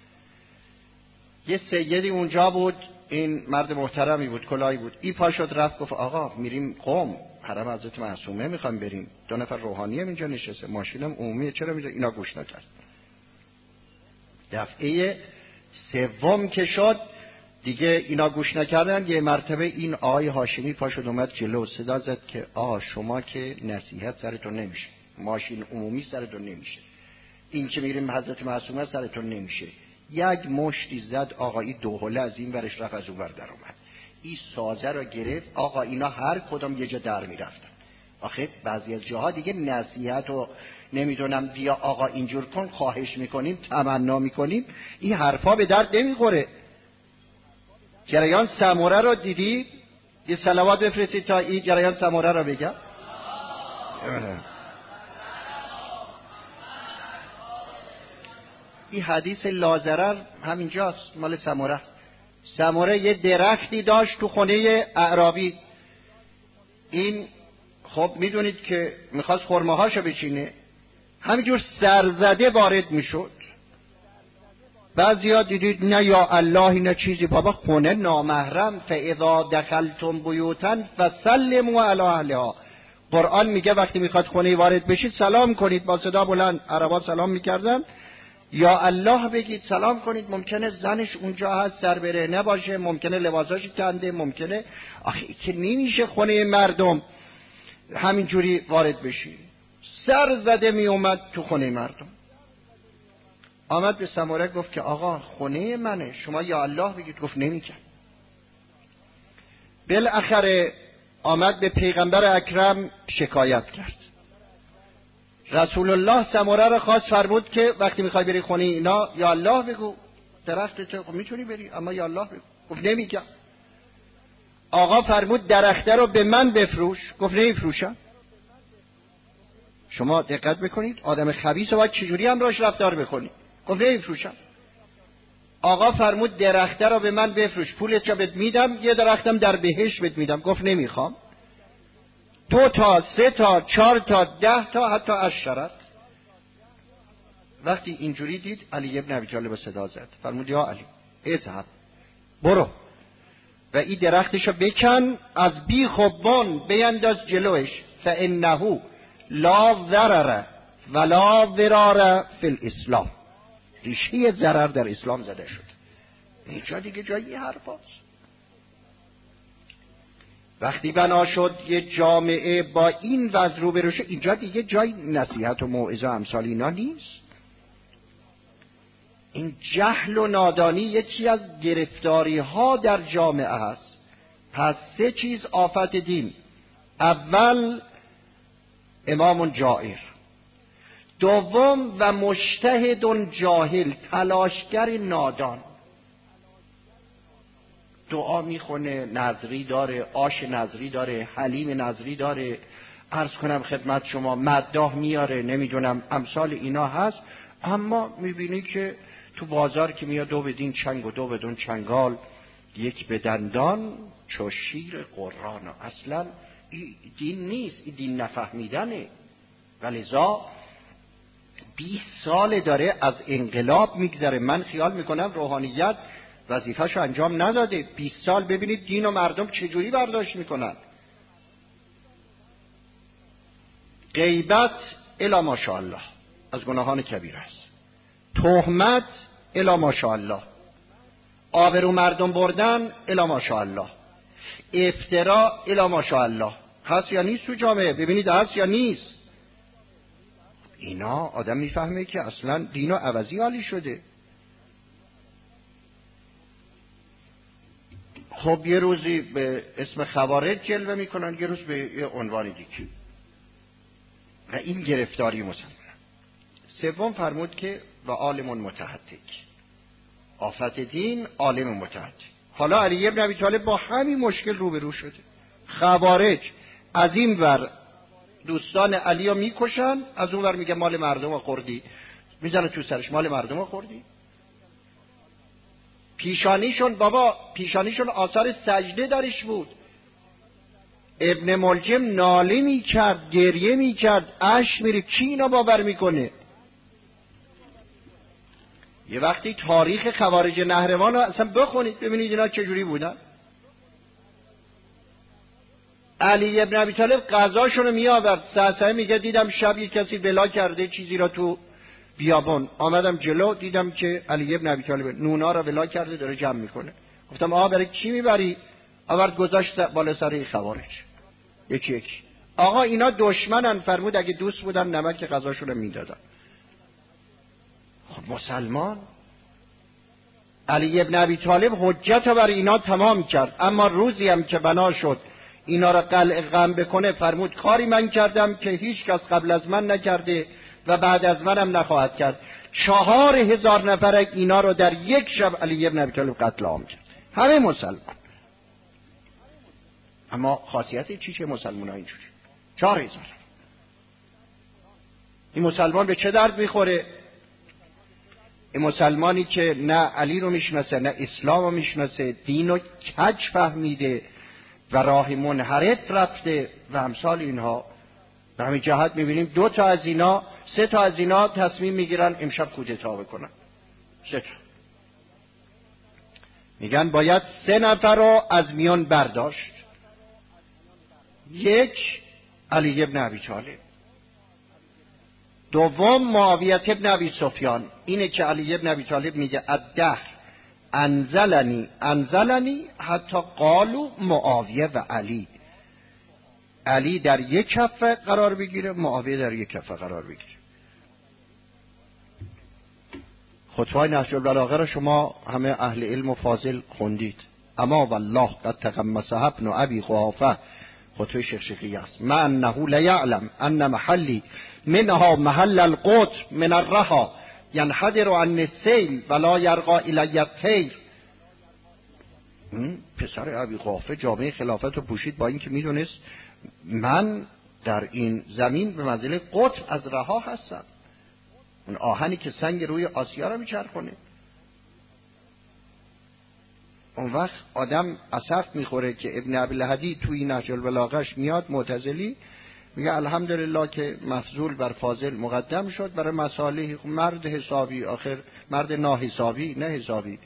یه سیدی اونجا بود، این مرد محترمی بود، کلاهی بود، این پا شد رفت گفت آقا میریم قم، حرم حضرت معصومه میخوام بریم، دو نفر روحانی هم اینجا نشسته، ماشینم عمومیه چرا میره؟ اینا گوش نکرد. دفعه سوم که شد دیگه اینا گوش نکردن، یه مرتبه این آقای هاشمی پا شد اومد جلو، صدا زد که آ شما که نصیحت سرتون نمیشه، ماشین عمومی سرتون نمیشه، این که میریم حضرت معصومه سرتون نمیشه. یک مشتی زد آقا، این دوهله از این ورش رفت از اون ور در اومد، این سازه رو گرفت. آقا اینا هر کدام یه جا در میرفتن. آخه بعضی از جاها دیگه نصیحت و نمیدونم بیا آقا اینجور کن، خواهش میکنیم، تمنا میکنیم، این حرفا به درد نمیخوره. جریان سموره رو دیدید؟ یه صلوات بفرستید تا این جریان سموره رو بگم. این حدیث لازرر همینجاست، مال سموره. سموره یه درختی داشت تو خونه اعرابی. این خب میدونید که میخواست خرمه‌هاشو بچینه، همینجور سرزده وارد میشد. بعضیا دیدید نه یا الله نه چیزی، بابا خونه نامحرم، فاذا دخلتم بیوتا فسلموا علی اهلها. قرآن میگه وقتی میخواد خونه وارد بشید سلام کنید، با صدا بلند عربا سلام میکردن، یا الله بگید، سلام کنید. ممکنه زنش اونجا هست سر بره نباشه، ممکنه لباساش کنده، ممکنه آخه که نمیشه خونه مردم همینجوری وارد بشی. سر زده می اومد تو خونه مردم. آمد به سموره گفت که آقا خونه منه، شما یا الله بگید. گفت نمیگم. بالاخره آمد به پیغمبر اکرم شکایت کرد. رسول الله سموره رو خواست فرمود که وقتی میخوای بری خونه اینا یا الله بگو، درخت تو خب میتونی بری اما یا الله بگو. گفت نمیگم. آقا فرمود درخته رو به من بفروش. گفت نمیفروشم. شما دقت بکنید آدم خبیث رو باید چجوری هم راش رفتار بکنید. گفت نمیفروشم. آقا فرمود درخته رو به من بفروش، پولت رو بهت میدم، یه درختم در بهشت بهت میدم. گفت نمیخوام. دو تا، سه تا، چهار تا، ده تا، حتی عشرت. وقتی اینجوری دید علی ابن ابی طالب صدا زد، فرمود یا علی اذهب، برو و این درختشو بکن، از بیخ و بن بینداز جلوش، فانه لا ضرر ولا ضرار فی الاسلام. ریشه ضرر در اسلام زده شد. اینجا دیگه جایی حرفاست. وقتی بنا شد یه جامعه با این وضع رو بروشه، اینجا دیگه جای نصیحت و موعظه و امثال اینا نیست. این جهل و نادانی یکی از گرفتاری ها در جامعه هست. پس سه چیز آفت دین: اول امام جائر، دوم و مجتهد جاهل، تلاشگر نادان، دعا میخونه، نظری داره، آش نظری داره، حلیم نظری داره، عرض کنم خدمت شما مداح میاره، نمیدونم امثال اینا هست، اما میبینی که تو بازار که میاد دو بدین چنگ و دو بدون چنگال، یک به دندان چو شیر قرآن. اصلا این دین نیست، این دین نفهمیدنه. ولذا بیست سال داره از انقلاب میگذره. من خیال میکنم روحانیت وظیفه‌شو انجام نداده. بیست سال ببینید دین و مردم چجوری برداشت میکنن. غیبت الا ماشاءالله از گناهان کبیر است. تهمت الا ماشاءالله. آبرو مردم بردن الا ماشاءالله. افترا الا ماشاءالله. هست یا نیست تو جامعه؟ ببینید هست یا نیست. اینا آدم میفهمه که اصلا دین و عوضی حالی شده. خب یه روزی به اسم خوارج جلوه میکنن، یه روز به یه عنوان دیگه، و این گرفتاری مسلمان. سوم فرمود که و عالم متحدث، آفت دین عالم متحدث. حالا علی ابن ابی طالب با همین مشکل روبرو شده. خوارج از این ور دوستان علی رو میکشن، از اون ور میگه مال مردم رو خوردی، میزنه تو سرش مال مردم رو خوردی. پیشانیشون بابا پیشانیشون آثار سجده درش بود. ابن ملجم ناله میکرد، گریه میکرد، اشک میره. کی اینا باور میکنه؟ یه وقتی تاریخ خوارج نهروان رو اصلا بخونید ببینید اینا چجوری بودن. علی ابن ابی طالب غذاشونو می آورد، سعسعه میگه دیدم شب یک کسی بلا کرده چیزی را تو بیابان، آمدم جلو دیدم که علی ابن ابی طالب نونا را بلا کرده داره جمع میکنه. گفتم آقا برای چی میبری؟ آورد گذاشت بالا سر خوارج یکی یکی. آقا اینا دشمنن، فرمود اگه دوست بودن نمک غذاشونو میدادن. خب مسلمان علی ابن ابی طالب حجت بر اینا تمام کرد، اما روزی هم که بنا شد اینا را قلع غم بکنه فرمود کاری من کردم که هیچ کس قبل از من نکرده و بعد از منم نخواهد کرد. چهار هزار نفر اینا رو در یک شب علی ابن ابی طالب قتل عام کرد، همه مسلمان. اما خاصیت چی چه مسلمان ها اینجوری؟ چهار هزار. این مسلمان به چه درد میخوره؟ این مسلمانی که نه علی رو میشناسه نه اسلام رو میشناسه، دین رو کج فهمیده و راه منحرف رفته و امثال اینها. به همین جهت میبینیم دو تا از اینا سه تا از اینا تصمیم میگیرن امشب کودتا بکنن. سه تا میگن باید سه نفر رو از میان برداشت. یک علی ابن ابی طالب، دوم معاویه ابن ابی سفیان. اینه که علی ابن ابی طالب میگه الدهر انزلنی انزلنی حتی قالوا معاویه و علی. علی در یک کفه قرار بگیره، معاویه در یک کفه قرار بگیره. خطبه نهج البلاغه را شما همه اهل علم و فاضل خوندید. اما والله قد تقمصها ابن ابی قحافه، خطبه شیخ شقیقی است. ما انه لیعلم ان محلی منها محل القطر من الرها ینحدر عن السیل ولا یرقى الی الطیر. پسر ابی قحافه جامعه خلافت رو پوشید با اینکه میدونست من در این زمین به منزله قطر از رها هستم، اون آهنی که سنگ روی آسیا رو میچرخونه. اون وقت آدم اسف میخوره که ابن ابی‌الهدی توی نهج البلاغه‌اش میاد معتزلی میگه الحمدلله که مفضول بر فاضل مقدم شد برای مصالح مرد حسابی، آخر مرد ناحسابی نه حسابی.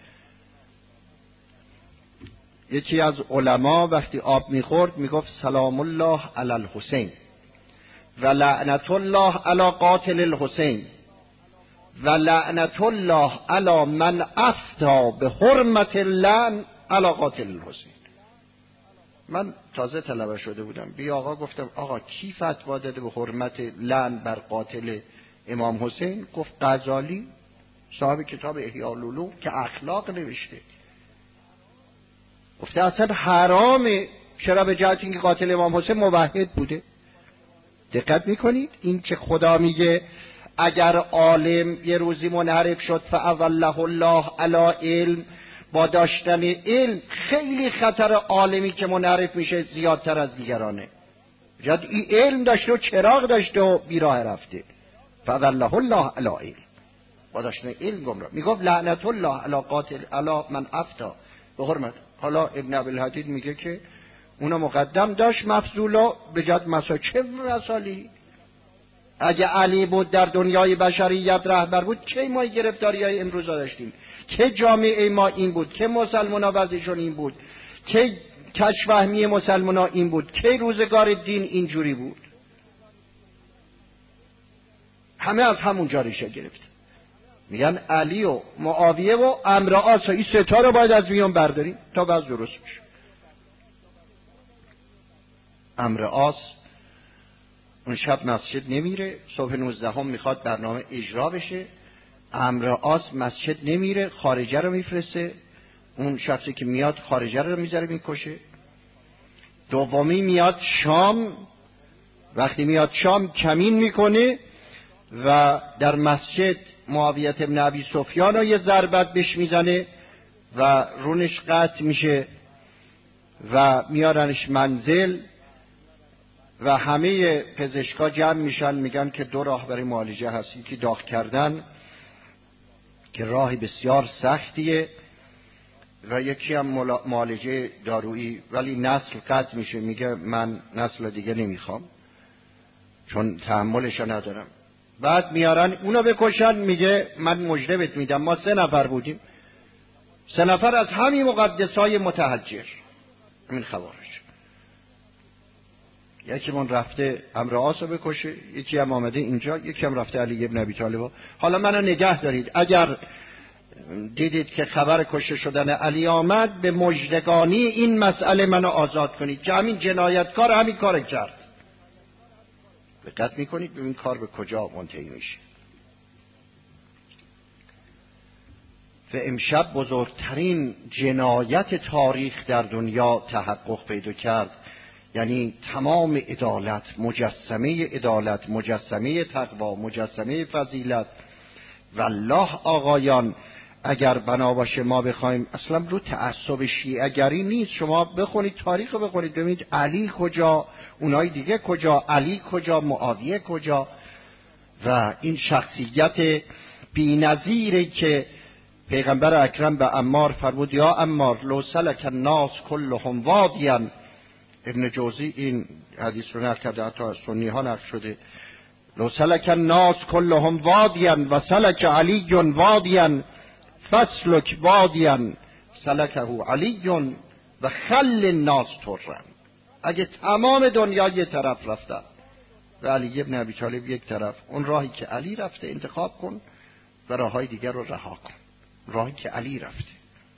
یکی از علما وقتی آب میخورد میگفت سلام الله علی الحسین و لعنت الله علی قاتل الحسین و لعنت الله علی من افتی به حرمت اللعن علی قاتل الحسین. من تازه طلبه شده بودم، بی آقا گفتم آقا کی فتوا داده به حرمت لعن بر قاتل امام حسین؟ گفت غزالی صاحب کتاب احیاء العلوم که اخلاق نوشته. گفته اصلا حرامه. چرا؟ به جهت اینکه قاتل امام حسین موحد بوده. دقت میکنید این که خدا میگه اگر عالم یه روزی منحرف شد فاوله الله علی علم، با داشتن علم خیلی خطر عالمی که منحرف میشه زیادتر از دیگرانه. جد این علم داشته و چراغ داشته و بیراه رفته. فاوله الله علی علم، با داشتن علم گمراه. میگفت لعنت الله علی قاتل علی من افتا به حرمت. حالا ابن ابی‌الهدی میگه که اونا مقدم داشت مفضولا به جد مسا. چه مسالی؟ اگه علی بود در دنیای بشریت رهبر بود کی ما گرفتاری های امروز داشتیم؟ که جامعه ما این بود؟ که مسلمان ها وضعشون این بود؟ که کشفهمی مسلمان ها این بود؟ که روزگار دین اینجوری بود؟ همه از همونجا ریشه گرفت. میگن علی و معاویه و عمرو عاص، این سه تا رو باید از میان برداریم تا وضع درست بشه. عمرو عاص اون شب مسجد نمیره، صبح نوزدهم میخواد برنامه اجرا بشه. عمرو عاص مسجد نمیره، خارجه رو میفرسته. اون شخصی که میاد خارجه رو میذاره میکشه. دومی میاد شام، وقتی میاد شام کمین میکنه و در مسجد معاویه ابن ابی سفیان رو یه ضربت بهش میزنه و رونش قطع میشه و میارنش منزل و همه پزشکا جمع میشن میگن که دو راه برای معالجه هست، یکی داغ کردن که راهی بسیار سختیه و یکی هم معالجه دارویی، ولی نسل قطع میشه، میگه من نسل دیگه نمیخوام چون تحملش ندارم. بعد میارن اونو بکشن، میگه من مژده بهت میدم ما سه نفر بودیم، سه نفر از همین مقدسای متحجر، همین خوارج، یکی من رفته عمرو عاص رو بکشه، یکی هم آمده اینجا، یکی هم رفته علی ابن ابی طالب. حالا منو نگه دارید، اگر دیدید که خبر کشته شدن علی آمد به مژدگانی این مسئله منو آزاد کنید که همین جنایتکار همین کار کرد. دقت میکنید ببین کار به کجا منتهی میشه. و امشب بزرگترین جنایت تاریخ در دنیا تحقق پیدا کرد، یعنی تمام عدالت، مجسمه عدالت، مجسمه تقوا، مجسمه فضیلت. والله آقایان اگر بنا باشه ما بخوایم، اصلا رو تعصب شیعه‌گری نیست، شما بخونید تاریخ رو بخونید ببینید علی کجا، اونای دیگه کجا، علی کجا، معاویه کجا. و این شخصیت بی‌نظیری که پیغمبر اکرم به عمار فرمود یا عمار لو سلک الناس کلهم وادیا. ابن جوزی این حدیث رو نقل کرده، حتی سنی ها نقل شده. لو سلک الناس کلهم وادیا و سلک علی وادیا فسلک وادیا سلکه علی و خل الناس ترا. اگه تمام دنیا یه طرف رفتن و علی ابن ابی طالب یک طرف، اون راهی که علی رفته انتخاب کن و راههای دیگر رو رها کن، راهی که علی رفته.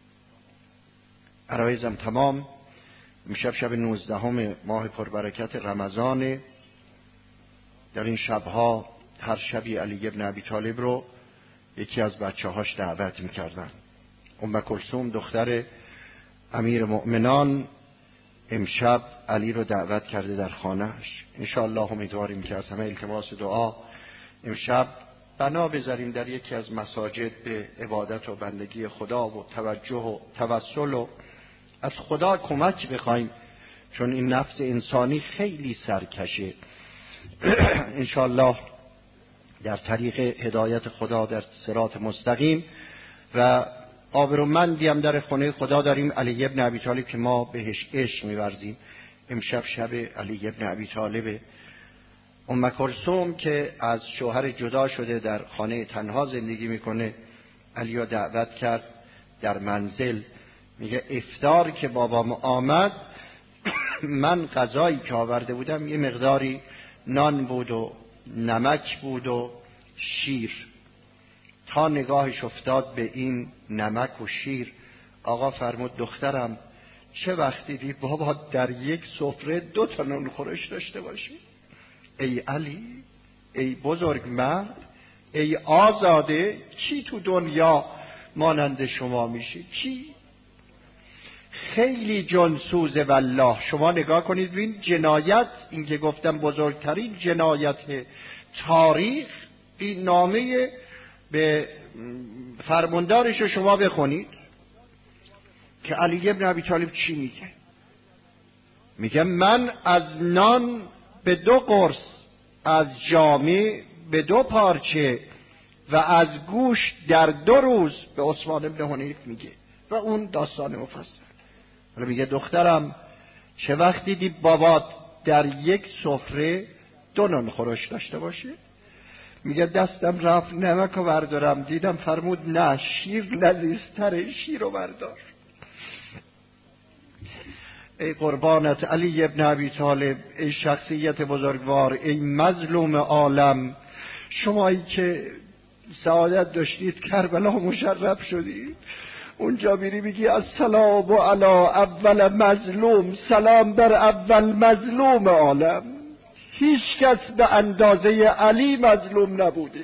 عرایزم تمام. امشب شب نوزدهم ماه پربرکت رمضان. در این شبها هر شبی علی ابن ابی طالب رو یکی از بچه هاش دعوت میکردن. ام کلثوم دختر امیر مؤمنان امشب علی رو دعوت کرده در خانهش. انشاءالله امیدواریم که از همه التماس دعا امشب بنا بذاریم در یکی از مساجد به عبادت و بندگی خدا و توجه و توسل و از خدا کمک بخوایم، چون این نفس انسانی خیلی سرکشه. انشاءالله در طریق هدایت خدا در صراط مستقیم و آبرومندی هم در خانه خدا داریم، علی ابن ابی طالب که ما بهش عشق می‌ورزیم. امشب شب علی ابن ابی طالب. ام کلثوم که از شوهر جدا شده در خانه تنها زندگی میکنه، علی رو دعوت کرد در منزل. میگه افطار که بابام آمد من غذایی که آورده بودم یه مقداری نان بود و نمک بود و شیر. تا نگاهش افتاد به این نمک و شیر، آقا فرمود دخترم چه وقتی دی بابا در یک سفره دو تا نون خورش داشته باشی؟ ای علی، ای بزرگ مرد، ای آزاده، کی تو دنیا مانند شما میشه؟ کی؟ خیلی جنسوزه والله. شما نگاه کنید ببین جنایت، این که گفتم بزرگترین جنایت تاریخ، این نامه به فرماندارش رو شما بخونید که علی ابن ابی طالب چی میگه. میگه من از نان به دو قرص، از جامه به دو پارچه و از گوشت در دو روز به عثمان ابن حنیف میگه و اون داستان مفصل. حالا میگه دخترم چه وقت دیدی بابات در یک سفره دو نان خورش داشته باشه؟ میگه دستم رفت نمک رو بردارم، دیدم فرمود نه شیر لذیذتره، شیر رو بردار. ای قربانت علی ابن ابی طالب، ای شخصیت بزرگوار، ای مظلوم عالم، شمایی که سعادت داشتید کربلا مشرف شدید، اونجا میری میگی السلام علی اول مظلوم، سلام بر اول مظلوم عالم. هیچ کس به اندازه علی مظلوم نبوده.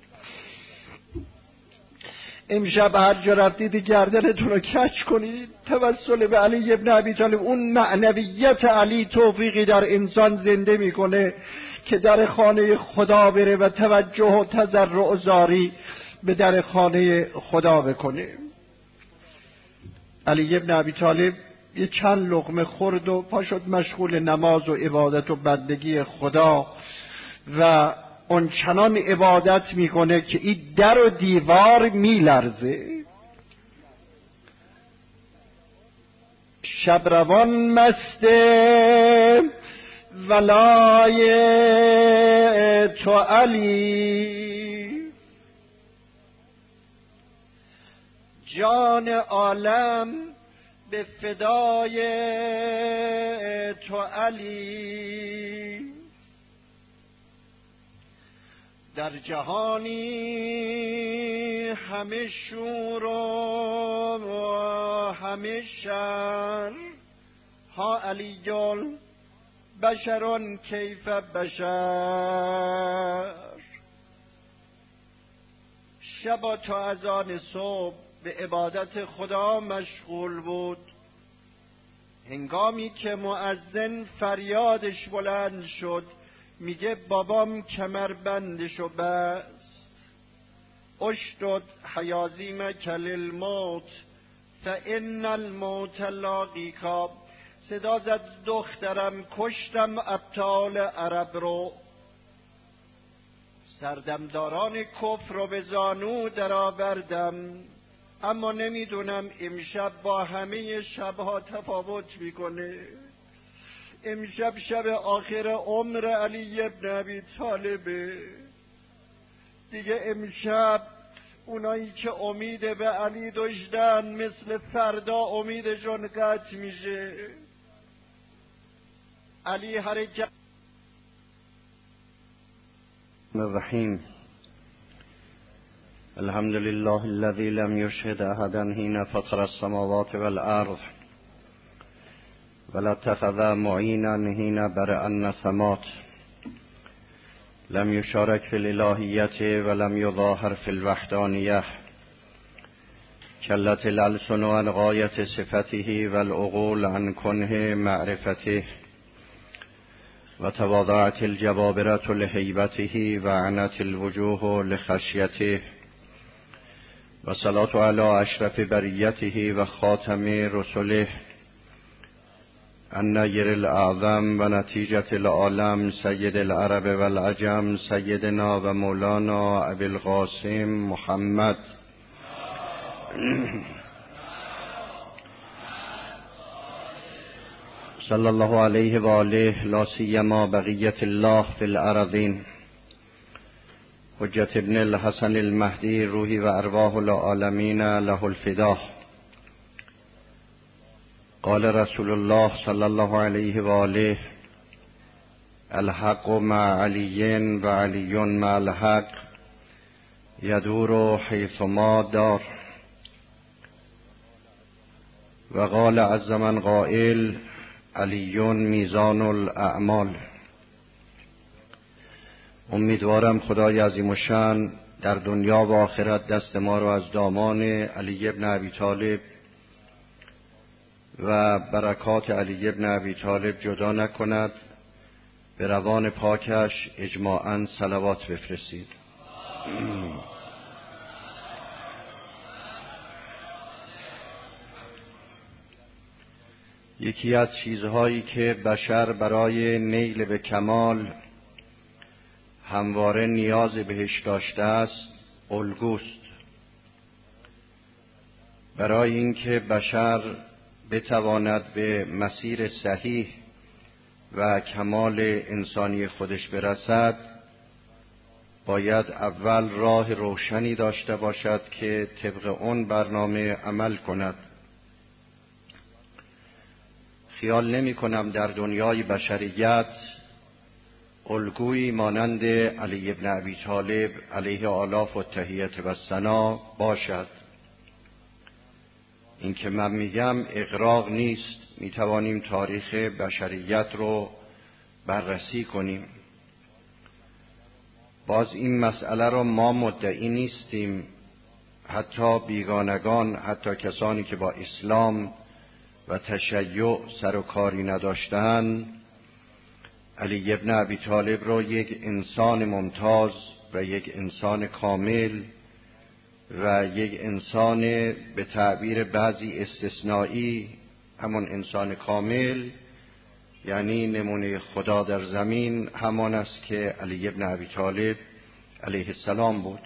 امشب هر جا رفتید گردنتون رو کج کنید، توسل به علی ابن ابی طالب. اون معنویت علی توفیقی در انسان زنده میکنه که در خانه خدا بره و توجه و تضرع و زاری به در خانه خدا بکنه. علی ابن ابی طالب یه چند لقمه خورد و پا شد مشغول نماز و عبادت و بندگی خدا و اون چنان عبادت میکنه که این در و دیوار میلرزه. شبروان مسته ولای تو علی، جان عالم به فدای تو علی. در جهانی همه شور و همه شر، ها علی جل بشران کیف بشر. شب تا از آن صبح به عبادت خدا مشغول بود. هنگامی که مؤذن فریادش بلند شد میگه بابام کمربندشو بست، اشدد حیازیمک للموت فان الموت لاقیکا. صدا زد دخترم کشتم ابطال عرب رو، سردمداران کفر رو به زانو درآوردم، اما نمیدونم امشب با همه شبها تفاوت میکنه. امشب شب آخر عمر علی ابن ابی طالبه دیگه. امشب اونایی که امید به علی داشتن مثل فردا امیدشون قطع میشه. علی هر جا الرحیم. الحمد لله الذي لم يشهد احدا حين فطر السماوات والارض ولا اتخذ معینا حين برأ النسمات. لم يشارك في الالهیت ولم يظاهر في الوحدانیه. کلت الالسن عن غایت صفته والعقول عن کنه معرفته، و تواضعت الجبابرة لهیبته و عنت الوجوه لخشیته. و صلاة علی اشرف بریته و خاتم رسله النیر الاعظم و نتیجة العالم سید العرب والعجم سیدنا و مولانا ابی القاسم محمد صلی الله علیه و آله، لا سیما بقیت الله فی الارضین، حجت ابن الحسن المهدی روحی و ارواح العالمین له الفدا. قال رسول الله صلی الله علیه و آله: الحق مع علی و علی مع الحق یدور حیثما دار. و قال عز من قائل: علی میزان الاعمال. امیدوارم خدای عظیم الشأن در دنیا و آخرت دست ما را از دامان علی ابن ابی طالب و برکات علی ابن ابی طالب جدا نکند. به روان پاکش اجماعاً صلوات بفرستید. یکی از چیزهایی که بشر برای نیل به کمال همواره نیاز بهش داشته است الگوست. برای اینکه بشر بتواند به مسیر صحیح و کمال انسانی خودش برسد، باید اول راه روشنی داشته باشد که طبق اون برنامه عمل کند. خیال نمی کنم در دنیای بشریت الگویی مانند علی ابن ابی طالب علیه آلاف و تحیت و ثنا باشد. این که من میگم اغراق نیست، میتوانیم تاریخ بشریت رو بررسی کنیم. باز این مسئله رو ما مدعی نیستیم، حتی بیگانگان، حتی کسانی که با اسلام و تشیع سر و کاری نداشتند، علی ابن ابی طالب رو یک انسان ممتاز و یک انسان کامل و یک انسان به تعبیر بعضی استثنایی همون انسان کامل یعنی نمونه خدا در زمین همان است که علی ابن ابی طالب علیه السلام بود.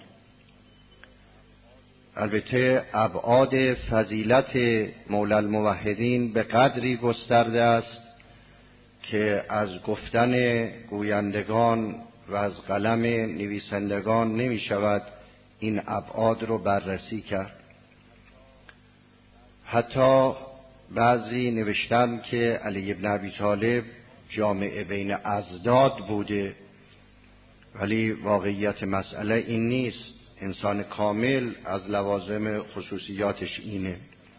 البته ابعاد فضیلت مولی الموحدین به قدری گسترده است که از گفتن گویندگان و از قلم نویسندگان نمی شود این ابعاد رو بررسی کرد. حتی بعضی نوشتن که علی ابن ابی طالب جامع بین ازداد بوده، ولی واقعیت مسئله این نیست. انسان کامل از لوازم خصوصیاتش اینه.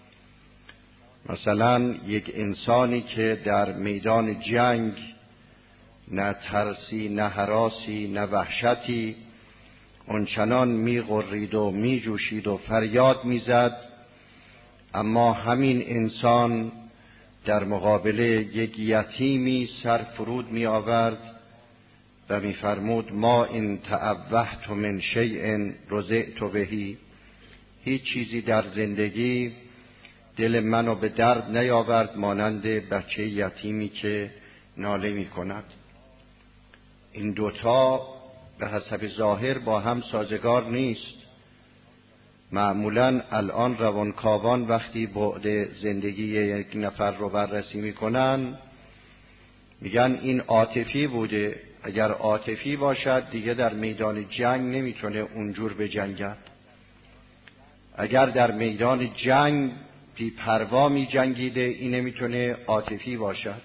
مثلا یک انسانی که در میدان جنگ نه ترسی نه هراسی نه وحشتی، اونچنان میغرید و میجوشید و فریاد میزد، اما همین انسان در مقابل یک یتیمی سر فرود می آورد و می فرمود ما ان تعوهت من شیء رضعت بهی، هیچ چیزی در زندگی دل منو به درد نیاورد مانند بچه یتیمی که ناله می کند. این دوتا به حسب ظاهر با هم سازگار نیست. معمولاً الان روانکاوان وقتی بعد زندگی یک نفر رو بررسی میکنن میگن این عاطفی بوده. اگر عاطفی باشد دیگه در میدان جنگ نمیتونه اونجور بجنگد. اگر در میدان جنگ بی پروا می جنگیده این نمیتونه عاطفی باشد.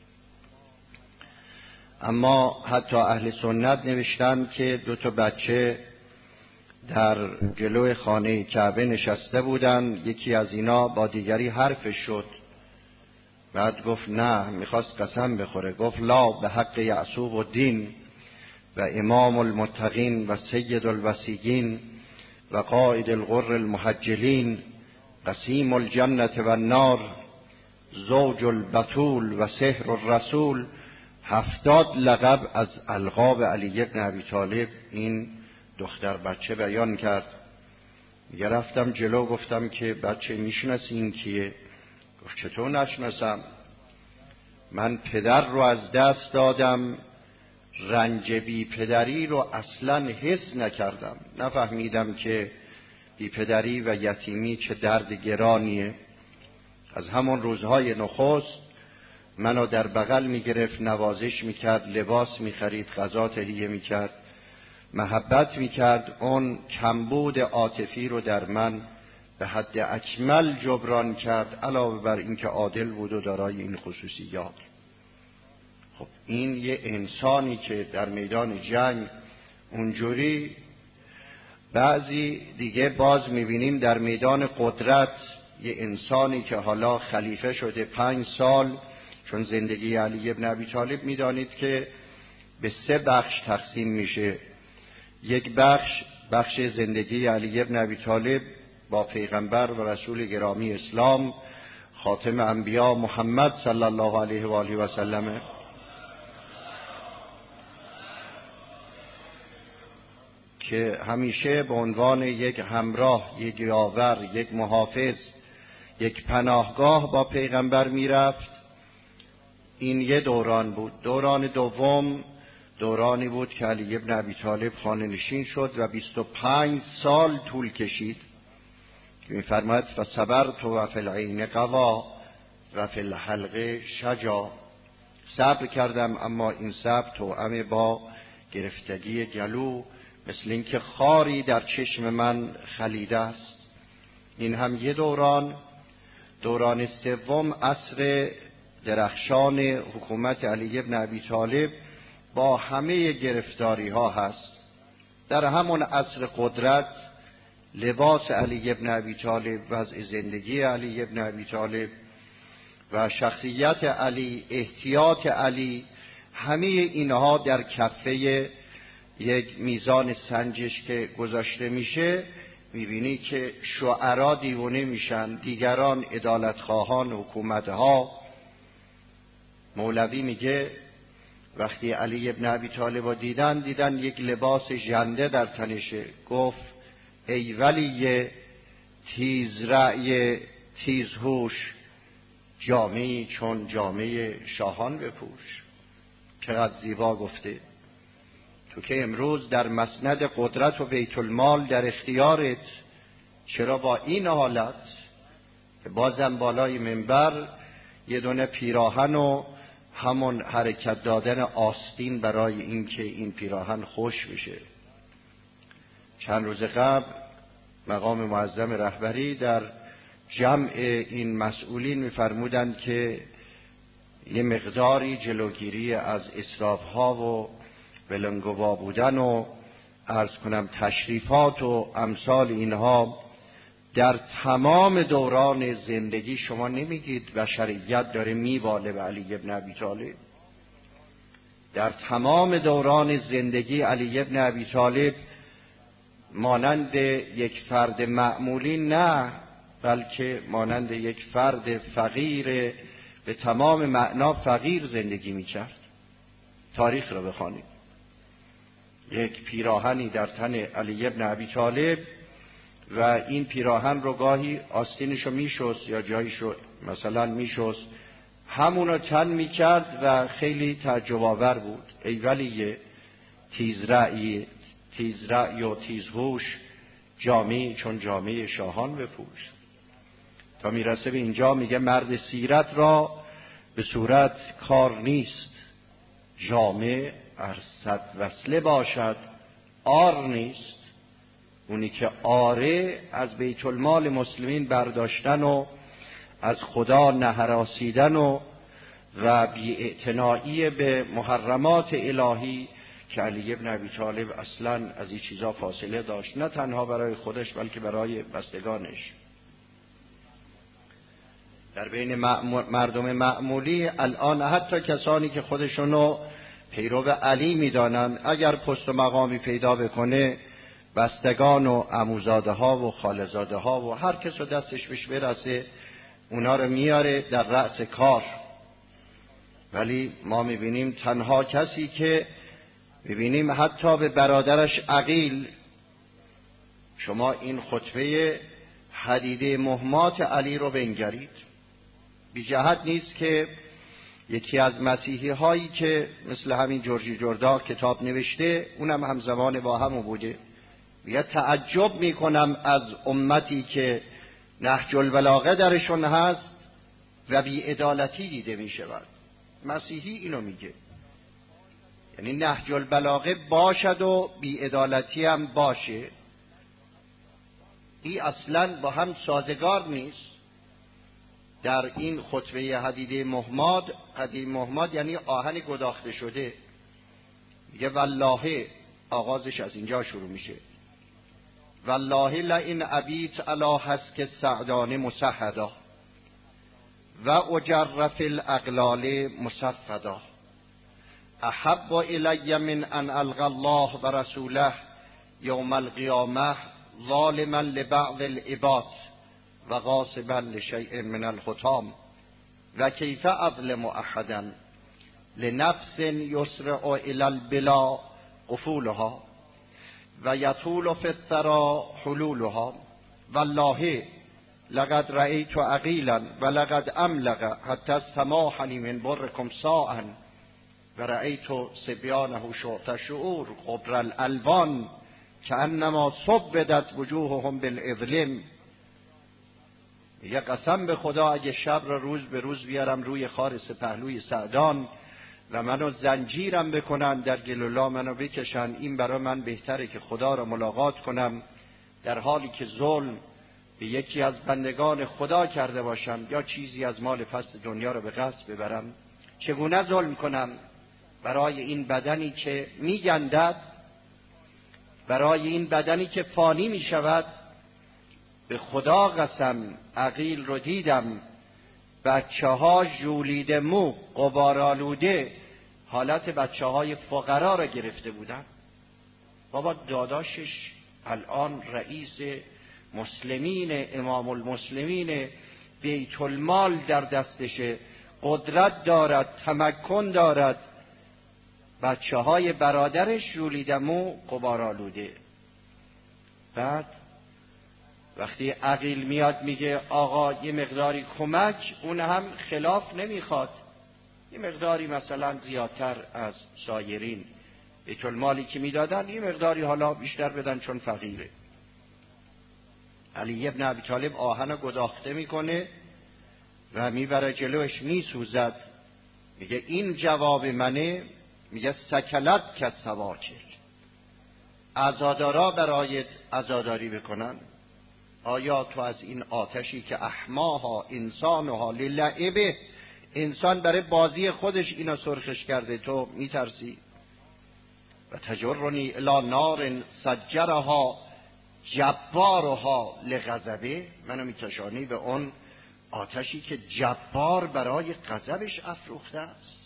اما حتی اهل سنت نوشتن که دو تا بچه در جلوی خانه کعبه نشسته بودن، یکی از اینا با دیگری حرفش شد، بعد گفت نه، میخواست قسم بخوره، گفت لا به حق یعصوب و دین و امام المتقین و سید الوسیین و قائد الغر المحجلین قسیم الجنة و النار زوج البتول و سحر الرسول. هفتاد لقب از القاب علی ابن ابی طالب این دختر بچه بیان کرد. میگه رفتم جلو گفتم که بچه میشناسی این کیه؟ گفت چطور نشناسم؟ من پدر رو از دست دادم، رنج بی پدری رو اصلا حس نکردم، نفهمیدم که بی پدری و یتیمی چه درد گرانیه. از همون روزهای نخست منو در بغل میگرفت، نوازش میکرد، لباس میخرید، غذا تهیه میکرد، محبت میکرد. اون کمبود عاطفی رو در من به حد اکمل جبران کرد، علاوه بر اینکه عادل بود و دارای این خصوصیات. خب این یه انسانی که در میدان جنگ اونجوری. بعضی دیگه باز میبینیم در میدان قدرت یه انسانی که حالا خلیفه شده پنج سال، چون زندگی علی ابن ابی طالب میدانید که به سه بخش تقسیم میشه. یک بخش بخش زندگی علی ابن ابی طالب با پیغمبر و رسول گرامی اسلام خاتم انبیا محمد صلی الله علیه و آله و سلم، که همیشه به عنوان یک همراه، یک یاور، یک محافظ، یک پناهگاه با پیغمبر میرفت. این یه دوران بود. دوران دوم دورانی بود که علی ابن ابی طالب خانه نشین شد و بیست و پنج سال طول کشید. می‌فرماید فصبرت و فی العین قوا و فی الحلق شجا. صبر کردم اما این صبر توأم با گرفتگی گلو، مثل اینکه خاری در چشم من خلیده است. این هم یه دوران. دوران سوم عصر درخشان حکومت علی ابن ابی طالب با همه گرفتاری ها هست. در همون عصر قدرت لباس علی ابن ابی طالب، وضع زندگی علی ابن ابی طالب و شخصیت علی، احتیاط علی، همه اینها در کفه یک میزان سنجش که گذاشته میشه، میبینی که شعرا دیوانه میشن، دیگران عدالتخواهان حکومتها. مولوی میگه وقتی علی ابن ابی طالب دیدن دیدن یک لباس ژنده در تنشه، گفت ای ولی تیز رأی تیز هوش، جامه‌ای چون جامه شاهان بپوش. چقدر زیبا گفته. تو که امروز در مسند قدرت و بیت المال در اختیارت، چرا با این حالت که بازم بالای منبر یه دونه پیراهن و همون حرکت دادن آستین برای اینکه این پیراهن خوش بشه. چند روز قبل مقام معظم رهبری در جمع این مسئولین می‌فرمودند که یه مقداری جلوگیری از اسراف‌ها و بلنگوا بودن و عرض کنم تشریفات و امثال اینها در تمام دوران زندگی. شما نمیگید بشریت داره میباله به علی ابن ابی طالب؟ در تمام دوران زندگی علی ابن ابی طالب مانند یک فرد معمولی نه، بلکه مانند یک فرد فقیر به تمام معنا فقیر زندگی میکرد. تاریخ را بخوانید. یک پیراهنی در تن علی ابن ابی طالب و این پیراهن رو گاهی آستینشو میشست یا جایشو مثلا میشست، همونو تن میکرد و خیلی تعجب آور بود. ای ولی تیز رأی تیز رأی و تیزهوش، جامه‌ای چون جامه شاهان بپوش. تا میرسه به اینجا میگه مرد سیرت را به صورت کار نیست، جامه ارصد وصله باشد آر نیست. اونی که آره از بیت المال مسلمین برداشتن و از خدا نهراسیدن و و بی‌اعتنایی به محرمات الهی که علی ابن ابی طالب اصلا از این چیزا فاصله داشت، نه تنها برای خودش بلکه برای بستگانش. در بین مردم معمولی الان حتی کسانی که خودشونو پیرو علی میدانن، اگر پست و مقامی پیدا بکنه، بستگان و عموزاده ها و خالزاده ها و هر کس رو دستش بهش برسه اونا رو میاره در رأس کار. ولی ما میبینیم تنها کسی که میبینیم حتی به برادرش عقیل، شما این خطبه حدیده مهمات علی رو بنگرید، بی جهت نیست که یکی از مسیحی هایی که مثل همین جورجی جرداق کتاب نوشته، اونم همزمان با همو بوده، میگه تعجب میکنم از امتی که نهج البلاغه درشون هست و بی‌عدالتی دیده میشود. مسیحی اینو میگه، یعنی نهج البلاغه باشد و بی‌عدالتی هم باشه، این اصلا با هم سازگار نیست. در این خطبه حدیده مهماد، حدیده مهماد یعنی آهن گداخته شده، میگه والله، آغازش از اینجا شروع میشه، والله لئن ابیت علی حسک سعدان مسحدا و اجر فی الاغلال مصفدا احب الی من ان القی الله و رسوله یوم القیامه ظالما لبعض العباد و غاصبا لشیء من الحطام و کیف اظلم احدا لنفس یسرع الی البلا قفولها و یطول فی الثری حلولها والله لقد رأیت عقیلا و لقد املق حتی استماحنی من برکم ساعا و رأیت صبیانه شعت شعور قبر الالوان کانما صبدت وجوههم بالاظلم. یه قسم به خدا اگه شب را روز به روز بیارم روی خار سپهلوی سعدان و منو زنجیرم بکنن، در گلولا منو بکشن، این برای من بهتره که خدا را ملاقات کنم در حالی که ظلم به یکی از بندگان خدا کرده باشم یا چیزی از مال پست دنیا را به غصب ببرم. چگونه ظلم کنم برای این بدنی که میگندد، برای این بدنی که فانی می شود؟ به خدا قسم عقیل رو دیدم، بچه ها ژولیده مو غبارآلوده، حالت بچه های فقرا را گرفته بودن. بابا داداشش الان رئیس مسلمین، امام المسلمین، بیت المال در دستشه، قدرت دارد، تمکن دارد، بچه های برادرش ژولیده مو غبارآلوده. بعد وقتی عقیل میاد میگه آقا یه مقداری کمک، اون هم خلاف نمیخواد، یه مقداری مثلا زیادتر از سایرین بیت المالی که میدادن یه مقداری حالا بیشتر بدن چون فقیره. علی ابن ابی طالب آهن گداخته میکنه و میبره جلوش میسوزد، میگه این جواب منه. میگه سکلت که سواکل، عزادارا برایت عزاداری بکنن. آیا تو از این آتشی که احماها انسانها للعبه، انسان برای بازی خودش اینو سرخش کرده، تو میترسی؟ و تجرنی الی نار سجرها جبارها لغضبه، منو میکشانی به اون آتشی که جبار برای غضبش افروخته است.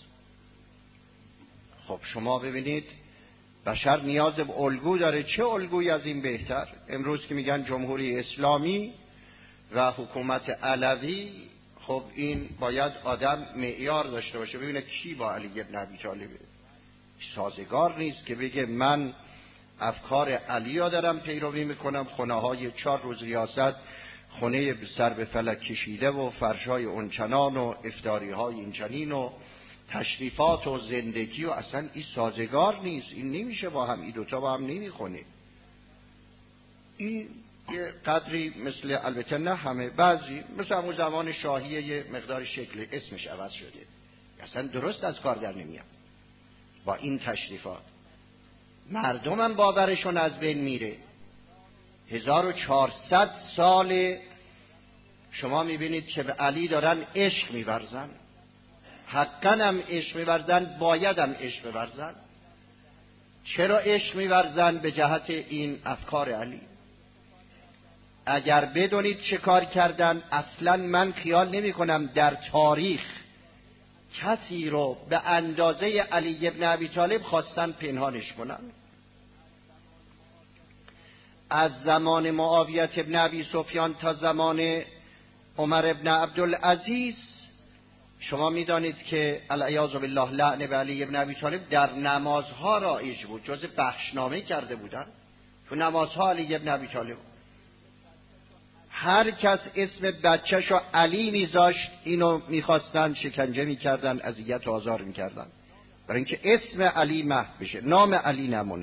خب شما ببینید بشر نیاز به الگو داره، چه الگویی از این بهتر؟ امروز که میگن جمهوری اسلامی و حکومت علوی، خب این باید آدم معیار داشته باشه ببینه کی با علی ابن ابی طالب سازگار نیست که بگه من افکار علی ها دارم پیروی میکنم، خونه های چهار روز ریاست خونه سر به فلک کشیده و فرشای اونچنان و افطاری های اینچنین و تشریفات و زندگی و اصلا این سازگار نیست، این نمیشه با هم، این دوتا با هم نمیخونه. این یه قدری مثل، البته نه همه، بعضی مثل همون زمان شاهی یه مقدار شکل اسمش عوض شده، اصلا درست از کار در نمیاد با این تشریفات. مردم هم باورشون از بین میره. هزار و چهارصد سال شما میبینید که به علی دارن عشق میورزن، حقا هم عشق میورزن، باید هم عشق میورزن. چرا عشق میورزن؟ به جهت این افکار علی. اگر بدونید چه کار کردن، اصلا من خیال نمی کنم در تاریخ کسی رو به اندازه علی ابن ابی طالب خواستن پنهانش کنن. از زمان معاویه ابن ابی سفیان تا زمان عمر ابن عبدالعزیز شما میدانید که العیاذ بالله لعن به علی ابن ابی طالب در نمازها رایج بود، جز بخشنامه کرده بودن تو نمازها علی ابن ابی طالب. هر کس اسم بچه‌شو علی میذاشت اینو میخواستن شکنجه میکردن، اذیت و آزار میکردن، برای اینکه اسم علی محو بشه، نام علی نمونه.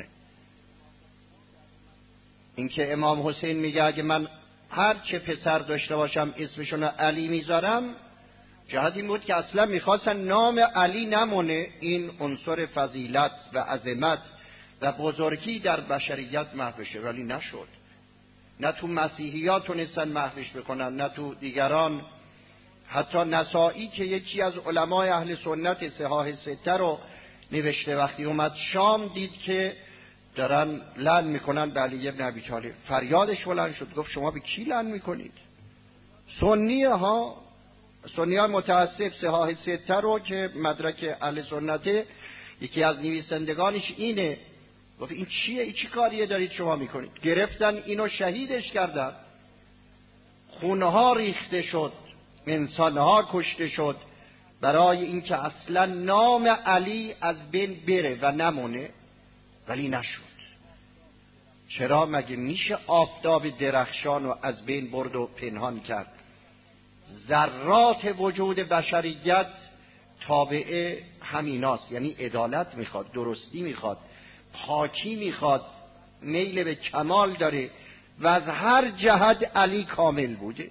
اینکه امام حسین میگه اگه من هر چه پسر داشته باشم اسمشون علی میذارم، جهت این بود که اصلا میخواستن نام علی نمونه، این عنصر فضیلت و عظمت و بزرگی در بشریت محو بشه، ولی نشد. نه تو مسیحیات تونستن محوش بکنن، نه تو دیگران. حتی نسائی که یکی از علمای اهل سنت صحاح سته رو نوشته، وقتی اومد شام دید که دارن لعن میکنن به علی ابن ابی طالب، فریادش بلند شد، گفت شما به کی لعن میکنید؟ سنیه ها، سنی ها متعصب صحاح سته رو که مدرک اهل سنته، یکی از نویسندگانش اینه، گفت این چیه؟ این چی کاریه دارید شما میکنید؟ گرفتن اینو شهیدش کردن، خونها ریخته شد، انسانها کشته شد، برای اینکه اصلا نام علی از بین بره و نمونه، ولی نشد. چرا؟ مگه میشه آفتاب درخشان رو از بین برد و پنهان کرد؟ ذرات وجود بشریت تابعه همیناست، یعنی عدالت میخواد، درستی میخواد، پاکی میخواد، میل به کمال داره و از هر جهت علی کامل بوده.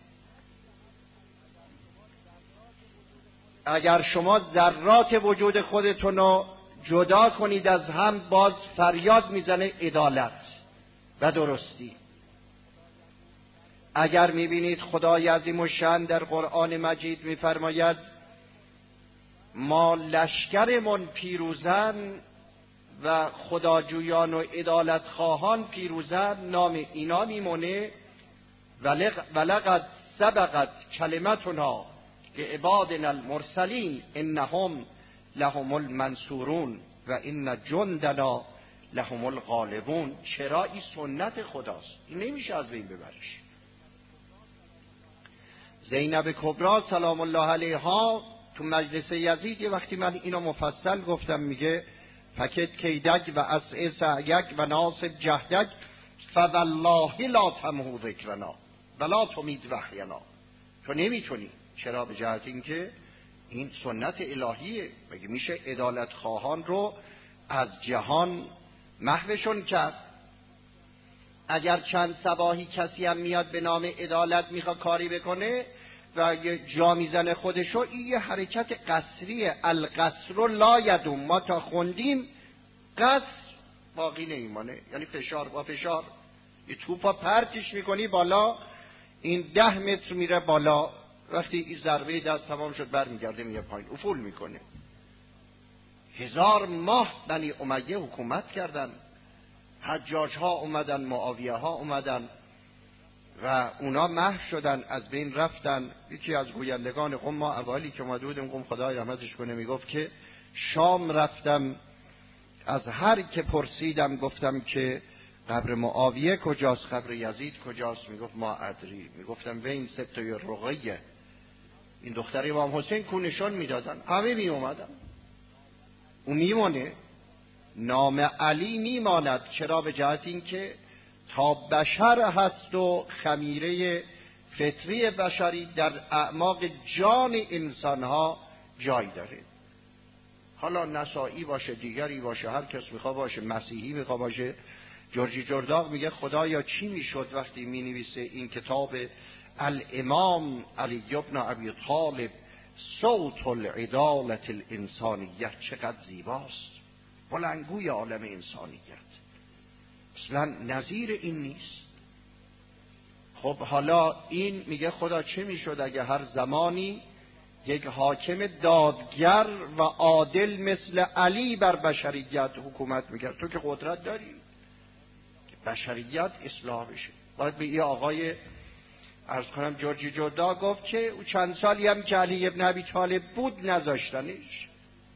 اگر شما ذرات وجود خودتون رو جدا کنید از هم، باز فریاد میزنه عدالت و درستی. اگر میبینید خدای عظیم الشأن در قرآن مجید میفرماید ما لشکرمون پیروزن و خداجویان و عدالت خواهان پیروزن، نام اینا میمونه ولقد سبقت کلمتنا لعبادنا المرسلین انهم لهم المنصورون و ان جندنا لهم الغالبون. چرا؟ این سنت خداست، این نمیشه از بین ببرش. زینب کبرا سلام الله علیها تو مجلس یزید یه وقتی من اینو مفصل گفتم، میگه فکت کیدک و اسع سعیک و ناصب جهدک فوالله لا تمحو ذکرنا. ولا تمید وحینا. تو نمیتونی. چرا؟ به جهت اینکه این سنت الهیه. مگه میشه عدالت خواهان رو از جهان محوشون کرد؟ اگر چند صباحی کسی هم میاد به نام عدالت میخواد کاری بکنه و جا میزنه خودشو، این یه حرکت قصریه. القصر لا یدوم. ما تا خوندیم قصر باقی نمیمانه، یعنی فشار با فشار. یه توپا پرتش میکنی بالا، این ده متر میره بالا، وقتی این ضربه دست تمام شد برمیگرده میاد پایین، افول میکنه. هزار ماه بنی امیه حکومت کردن، حجاج ها اومدن، معاویه ها اومدن و اونا محو شدن، از بین رفتن. یکی از گویندگان قم، ما اولی که اومده بودیم قم خدای رحمتش کنه، میگفت که شام رفتم، از هر که پرسیدم گفتم که قبر معاویه کجاست، قبر یزید کجاست؟ میگفت ما ادری. میگفتم به این ستای رقیه، این دختر امام حسین کو نشان میدادن، همه می اومدن. اون میمونه، نام علی میماند. چرا؟ به جهت این که تا بشر هست و خمیره فطری بشری در اعماق جان انسانها جای داره. حالا نسائی باشه، دیگری باشه، هر کس میخواد باشه، مسیحی میخواد باشه. جورجی جرداق میگه خدایا چی میشد وقتی مینویسه این کتاب الامام علی بن ابی طالب صوت العدالت الانسانیه، چقدر زیباست، بلندگوی عالم انسانیت، اصلا نظیر این نیست. خب حالا این میگه خدا چه میشد اگه هر زمانی یک حاکم دادگر و عادل مثل علی بر بشریت حکومت میکرد؟ تو که قدرت داری که بشریت اصلاح بشه. باید به این آقای عرض کنم جورجی جرداق گفت که او چند سالی هم که علی ابن ابی طالب بود نذاشتنش،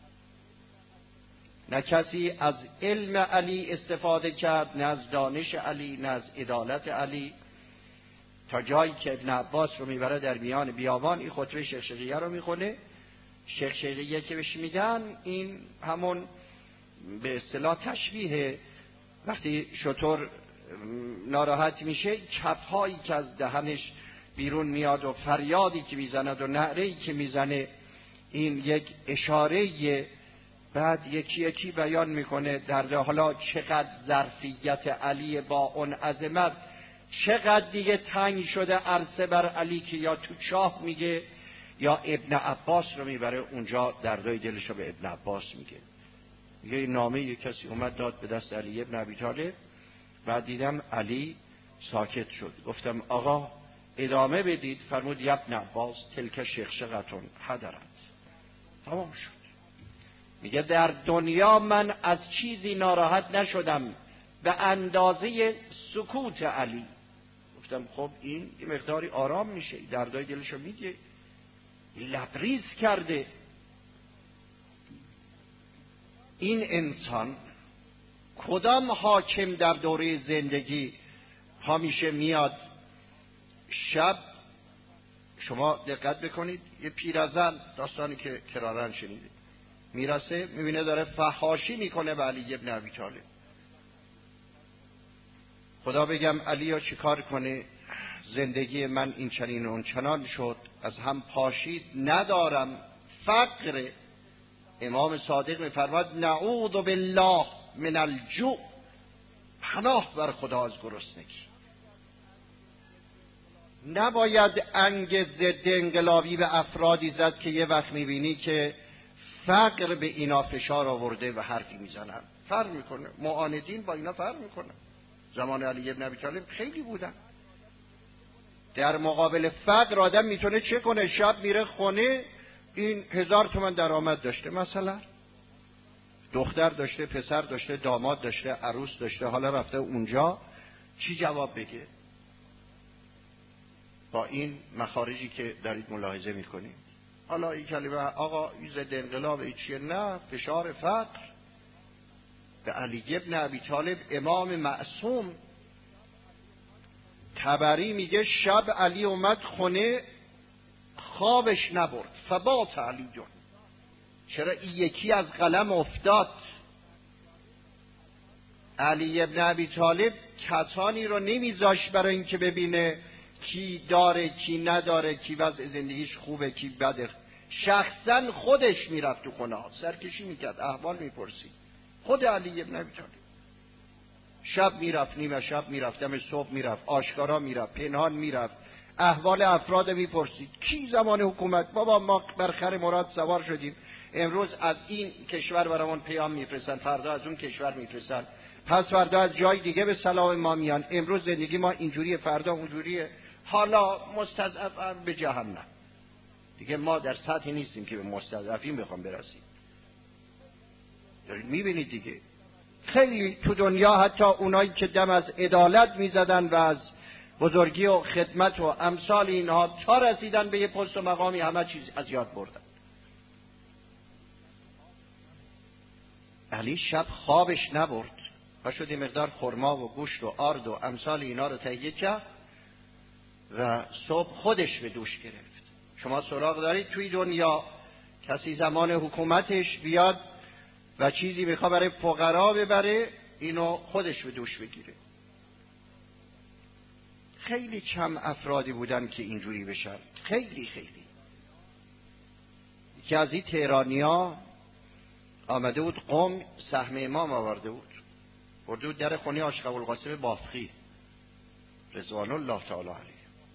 نه کسی از علم علی استفاده کرد، نه از دانش علی، نه از عدالت علی، تا جایی که ابن عباس رو میبره در میان بیابان، این خطبه شیخ شقیه رو میخونه. شیخ شقیه که بهش میگن این همون به اصطلاح تشبیه وقتی شتر ناراحت میشه، کفهایی که از دهنش بیرون میاد و فریادی که میزند و نعره‌ای که میزنه، این یک اشاره‌ایه. بعد یکی یکی بیان میکنه در حالا چقدر ظرفیت علی با اون عظمت، چقدر دیگه تنگ شده عرصه بر علی که یا تو چاه میگه یا ابن عباس رو میبره اونجا دردای دلش رو به ابن عباس میگه. یه نامه یک کسی اومد داد به دست علی ابن ابی طالب، بعد دیدم علی ساکت شد. گفتم آقا ادامه بدید. فرمود ابن عباس تلک شخشقتون حضرت. تمام شد. میگه در دنیا من از چیزی ناراحت نشدم به اندازه سکوت علی. گفتم خب این یه مقداری آرام میشه، دردای دلشو میگه، لبریز کرده. این انسان کدام حاکم در دوره زندگی همیشه میاد شب، شما دقت بکنید، یه پیرزن داستانی که کرارن شنیده میرسه میبینه داره فحاشی میکنه به علی ابن ابی طالب. خدا بگم علی ها چیکار کنه؟ زندگی من این چنین و اون چنان شد، از هم پاشید، ندارم، فقر. امام صادق میفرماد نعوذ بالله من الجوع، پناه بر خدا از گرسنگی. نباید انگ ضد انقلابی به افرادی زد که یه وقت میبینی که فقر به اینا فشار آورده و حرفی میزنن. فرق میکنه، معاندین با اینا فرق میکنه. زمان علی ابن ابی طالب خیلی بودن. در مقابل فقر آدم میتونه چه کنه؟ شب میره خونه، این هزار تومن درآمد داشته، مثلا دختر داشته، پسر داشته، داماد داشته، عروس داشته، حالا رفته اونجا، چی جواب بگه با این مخارجی که دارید ملاحظه میکنید؟ حالا این کلمه آقا این ضد انقلاب این چیه؟ نه، فشار فقر. به علی ابن ابی طالب امام معصوم، طبری میگه شب علی اومد خونه خوابش نبرد، فبات علی جون. چرا؟ این یکی از قلم افتاد. علی ابن ابی طالب کسانی رو نمیذاش برای اینکه ببینه کی داره کی نداره، کی وضع زندگیش خوبه کی بده. شخصا خودش میرفت تو خونه ها، سرکشی میکرد، احوال میپرسید. خود علی ابن ابی طالب شب میرفت، نیمه شب میرفت، دم صبح میرفت، آشکارا میرفت، پنهان میرفت، احوال افراد میپرسید. کی زمان حکومت بابا ما بر خر مراد سوار شدیم، امروز از این کشور برامون پیام میفرستن، فردا از اون کشور میفرستن، پس فردا از جای دیگه به سلام ما میان، امروز زندگی ما اینجوریه فردا اونجوریه، حالا مستضعف به جهنم. دیگه ما در سطحی نیستیم که به مستضعفین بخوام برسیم. دارید میبینید دیگه خیلی تو دنیا حتی اونایی که دم از عدالت میزدن و از بزرگی و خدمت و امثال اینها تا رسیدن به یه پست و مقامی همه چیز از یاد بردن. علی شب خوابش نبرد و شد مقدار خرما و گوشت و آرد و امثال اینا رو تهیه کرد و صبح خودش به دوش گرفت. شما سراغ دارید توی دنیا کسی زمان حکومتش بیاد و چیزی میخواد برای فقرا ببره، اینو خودش به دوش بگیره. خیلی کم افرادی بودن که اینجوری بشن، خیلی خیلی. یکی از این تهرانیا آمده بود قم، سهم امام آورده بود، برده بود در خونه آشق ابوالقاسم بافقی رضوان الله تعالی علیه.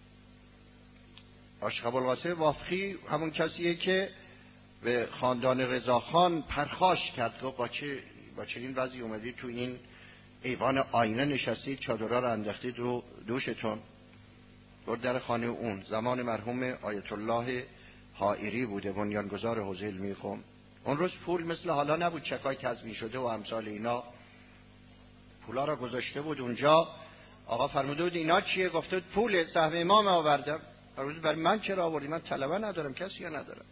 آشق ابوالقاسم بافقی همون کسیه که به خاندان رضاخان پرخاش کرد، گفت با چه با چنین وضعی اومدید تو این ایوان آینه نشستید، چادرها رو انداختید رو دوشتون. برد در خانه اون، زمان مرحوم آیت الله حائری بوده، بنیانگذار حوزه علمی قم. اون روز پول مثل حالا نبود، چکای تضمین شده و امثال اینا، پولا را گذاشته بود اونجا. آقا فرموده بود اینا چیه؟ گفته بود پول سهم امام آوردم. فرموده برای من چرا آوردی؟ من طلبه ندارم، کسی ندارم.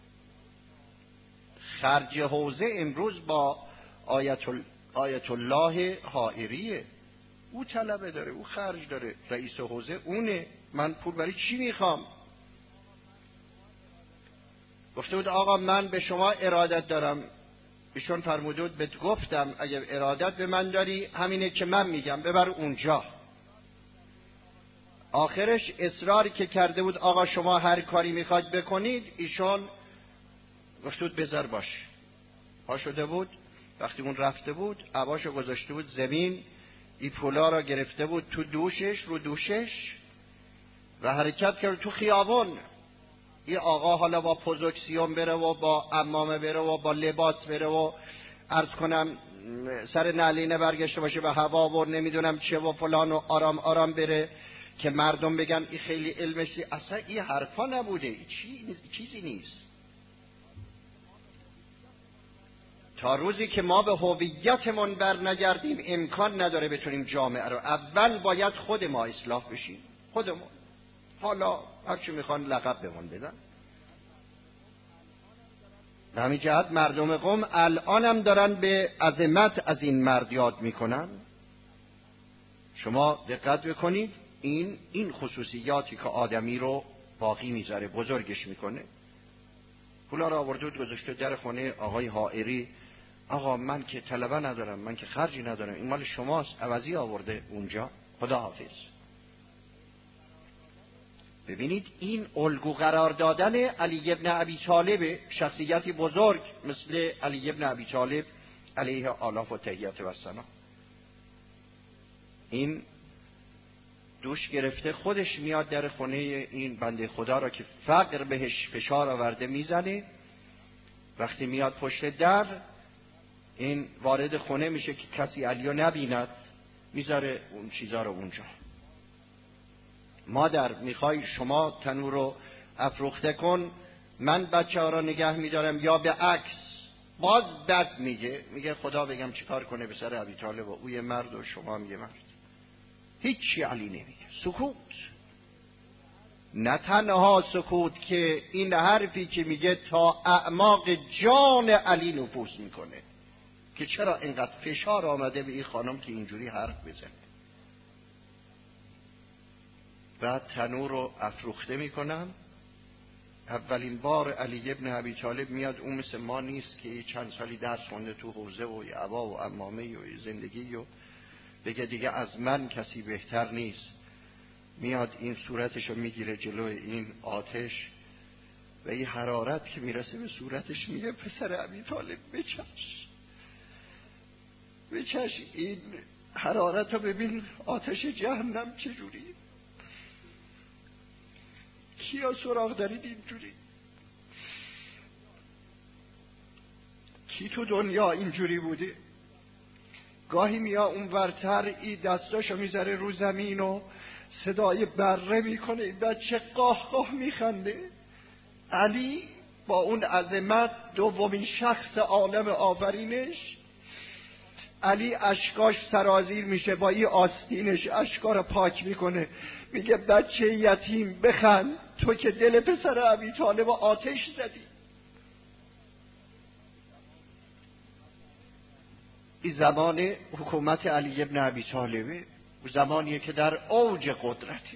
خرج حوزه امروز با آیت, آیت الله حائریه، او طلبه داره، او خرج داره، رئیس حوزه اونه، من پول برای چی میخوام؟ گفته بود آقا من به شما ارادت دارم. ایشون فرموده بود بهت گفتم اگر ارادت به من داری همینه که من میگم، ببر اونجا. آخرش اصراری که کرده بود آقا شما هر کاری میخواید بکنید، ایشون گفته بود بذار باش. پا شده بود، وقتی اون رفته بود عباشو گذاشته بود زمین، این پولا را گرفته بود تو دوشش، رو دوشش و حرکت کرد تو خیابون. این آقا حالا با پوزوکسیون بره و با عمامه بره و با لباس بره و عرض کنم سر نعلینه برگشته باشه به هوا و نمیدونم چه و فلان و آرام آرام بره که مردم بگن این خیلی علمشی، اصلا این حرفا نبوده، این چی... چیزی نیست. تا روزی که ما به هویتمون بر نگردیم امکان نداره بتونیم جامعه رو، اول باید خود ما اصلاح بشیم، خودمون. حالا هرچی میخوان لقب بهمون بدن. به همین جهت مردم قم الان هم دارن به عظمت از این مرد یاد میکنن. شما دقت بکنید، این این خصوصیاتی که آدمی رو باقی میذاره، بزرگش میکنه. پولا رو آورده بود گذاشته در خونه آقای حائری. آقا من که طلبه ندارم، من که خرجی ندارم، این مال شماست، عوضی آورده اونجا، خدا حافظ. ببینید این الگو قرار دادن علی ابن ابی طالب، شخصیتی بزرگ مثل علی ابن ابی طالب علیه آلاف و تحیات و ثنا. این دوش گرفته خودش میاد در خونه این بنده خدا را که فقر بهش فشار آورده میزنه. وقتی میاد پشت در، این وارد خونه میشه که کسی علیو نبیند، میذاره اون چیزا رو اونجا. مادر میخوای شما تنور رو افروخته کن، من بچه ها را نگه میدارم، یا به عکس. باز بد میگه، میگه خدا بگم چیکار کنه به سر ابی طالب و او یه مرد و شما هم یه مرد. هیچی علی نمیگه، سکوت. نه تنها سکوت که این حرفی که میگه تا اعماق جان علی نفوذ میکنه که چرا اینقدر فشار آمده به این خانم که اینجوری حرف بزنه. بعد تنور رو افروخته میکنن. اولین بار علی ابن ابی طالب میاد، اون مثل ما نیست که چند سالی درس خونده تو حوزه و عبا و عمامه و زندگی و بگه دیگه از من کسی بهتر نیست. میاد این صورتشو میگیره جلو این آتش و این حرارت که میرسه به صورتش میگه پسر ابی طالب بچش بچش، این حرارت رو ببین، آتش جهنم چجوری، کیا سراغ دارید اینجوری؟ کی تو دنیا اینجوری بوده؟ گاهی میا اون ورتر ای دستاشو میذاره رو زمین و صدای بره میکنه، این بچه قاه قاه میخنده. علی با اون عظمت، دومین شخص عالم آفرینش، علی اشکاش سرازیر میشه، با این آستینش اشکا رو پاک میکنه، میگه بچه یتیم بخند، تو که دل پسر ابی طالب آتش زدی. این زمان حکومت علی ابن ابی طالبه، زمانیه که در اوج قدرته.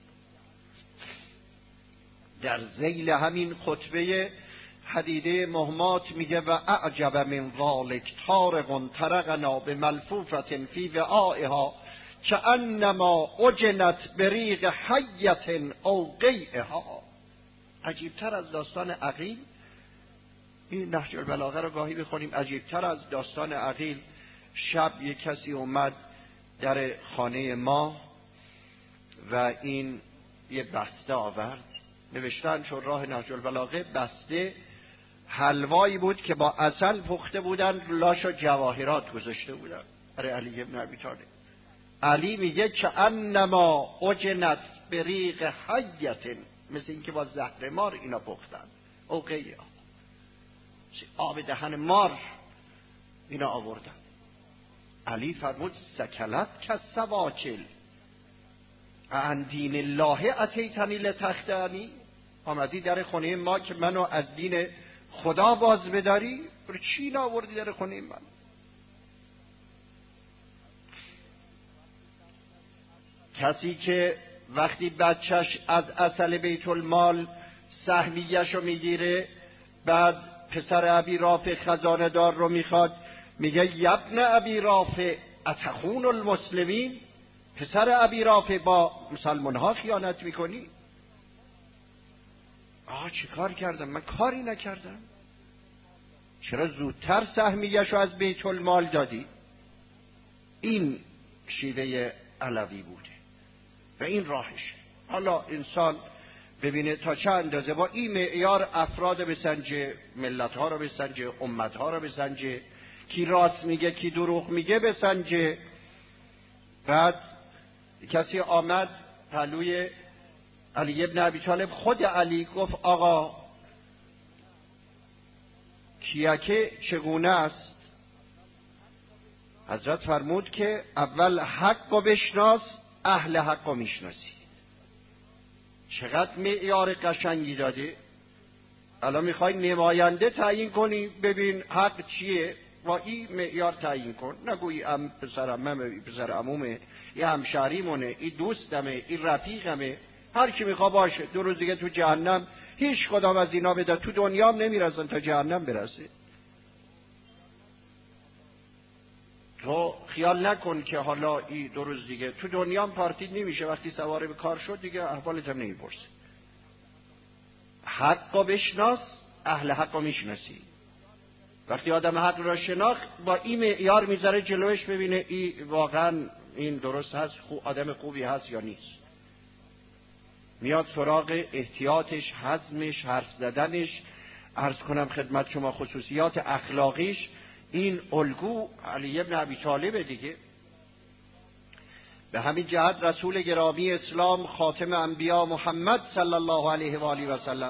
در ذیل همین خطبه حدیده مهمات میگه و اعجب من ذالک طارق طرقنا بملفوفة فی وعائها کأنما اجنت بریق حیة او قیئها. عجیبتر از داستان عقیل، این نهج البلاغه رو گاهی بخونیم، عجیبتر از داستان عقیل، شب یک کسی اومد در خانه ما و این یه بسته آورد، نوشتن چون راه نهج البلاغه، بسته حلوایی بود که با عسل پخته بودن، لاش و جواهرات گذاشته بودن برای علی ابن ابی طالب. علی میگه که انما اجنت بریق حیة، مثل این که با زهر مار اینا پختن، او قیئها، آب دهن مار اینا آوردن. علی فرمود سکلت کالسواکل عن دین الله اتیتنی لتخدعنی، آمدی در خونه ما که منو از دین خدا باز بداری؟ برای چی ناوردی در خونه من؟ کسی که وقتی بچهش از اصل بیت المال سهمیه‌شو میگیره، بعد پسر ابی رافع خزانه دار رو میخواد، میگه یبن ابی رافع اتخون المسلمین، پسر ابی رافع با مسلمان ها خیانت میکنی؟ آه چه کار کردم؟ من کاری نکردم. چرا زودتر سهمیه‌شو از بیت المال دادی؟ این شیوه علوی بوده و این راهش. حالا انسان ببینه تا چه اندازه با این معیار افراد بسنجه، ملت‌ها رو بسنجه، امت‌ها رو بسنجه، کی راست میگه کی دروغ میگه بسنجه. بعد کسی آمد پلوی علی ابن ابی طالب، خود علی گفت آقا کیکه چگونه است؟ حضرت فرمود که اول حق رو بشناس، اهل حق رو میشناسی. چقدر معیار قشنگی داده. الان میخوای نماینده تعیین کنی، ببین حق چیه، با این معیار تعیین کن. نگویی ام پسر عممه، ای پسر عمومه، ای همشهریمونه، ای دوستمه، ای رفیقمه، هر کی میخوا باشه. دو روز دیگه تو جهنم هیچ کدام از اینا بده تو دنیا هم نمیرسن تا جهنم برسه. تو خیال نکن که حالا ای دو روز دیگه تو دنیا هم پارتید نمیشه، وقتی سواره به کار شد دیگه احوالت هم نمیپرسه. حق رو بشناس، اهل حق رو میشناسی. وقتی آدم حق را شناخت، با این معیار میذاره جلوش، ببینه ای واقعا این درست هست، خو آدم خوبی هست یا نیست. میاد سراغ احتیاطش، حزمش، حرف زدنش. عرض کنم خدمت شما خصوصیات اخلاقیش، این الگو علی ابن ابی طالب دیگه. به همین جهت رسول گرامی اسلام، خاتم انبیا محمد صلی الله علیه و آله و سلم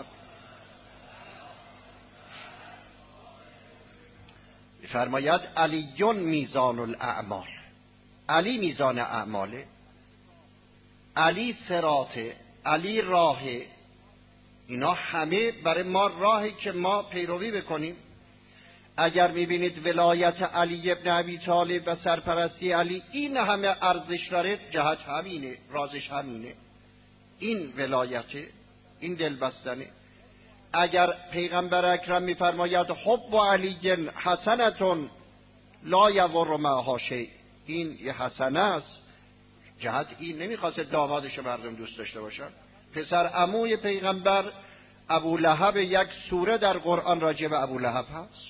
فرماید علیون میزان الاعمال، علی میزان اعماله، علی صراطه، علی راهه. اینا همه برای ما راهی که ما پیروی بکنیم. اگر میبینید ولایت علی ابن ابی طالب و سرپرستی علی این همه ارزش داره، جهت همینه، رازش همینه، این ولایته، این دلبستنه. اگر پیغمبر اکرم میفرماید حب علی حسنتون لا یضر معها شیء، این یه حسنه است، جهت این نمیخواست دامادش مردم دوست داشته باشن. پسر عموی پیغمبر ابو لهب، یک سوره در قرآن راجع به ابو لهب هست.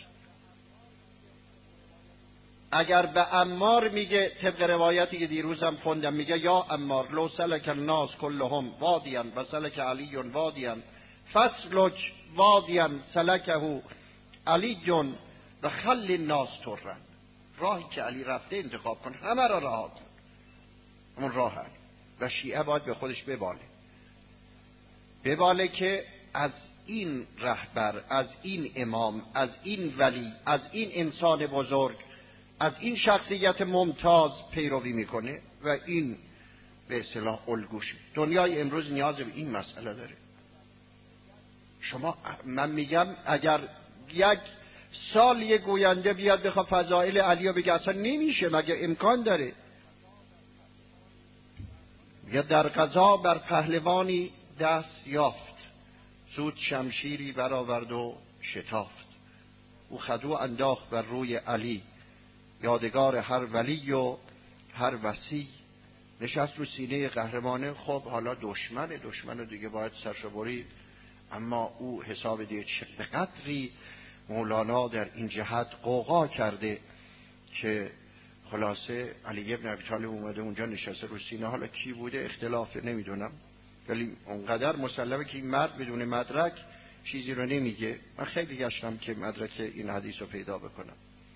اگر به عمار میگه طبق روایتی که دیروزم خوندم، میگه یا عمار لو سلک الناس كلهم وادیا و سلک علی وادیا فاسلک وادیا سلکه علی و خل الناس ترا. راهی که علی رفته انتخاب کن، همه را رها کن. همون راه هست و شیعه باید به خودش بباله بباله که از این رهبر، از این امام، از این ولی، از این انسان بزرگ، از این شخصیت ممتاز پیروی میکنه و این به اصطلاح الگوش. دنیای امروز نیاز به این مسئله داره. شما، من میگم اگر یک سال یک گوینده بیاد بخواد فضائل علی رو بگه، اصلا نمیشه، مگه امکان داره؟ یا در غزا بر پهلوانی دست یافت، زود شمشیری برآورد و شتافت. او خدو انداخت بر روی علی، یادگار هر ولی و هر وصی. نشست رو سینه قهرمانه. خب حالا دشمن دشمن دیگه باید سرشو برید، اما او حساب دیگه چه به قدری مولانا در این جهت قوقا کرده که خلاصه علی ابن ابی طالب اومده اونجا نشسته رو سینه. حالا کی بوده اختلاف نمیدونم، ولی اونقدر مسلمه که این مرد بدون مدرک چیزی رو نمیگه. من خیلی گشتم که مدرک این حدیث رو پیدا بکنم.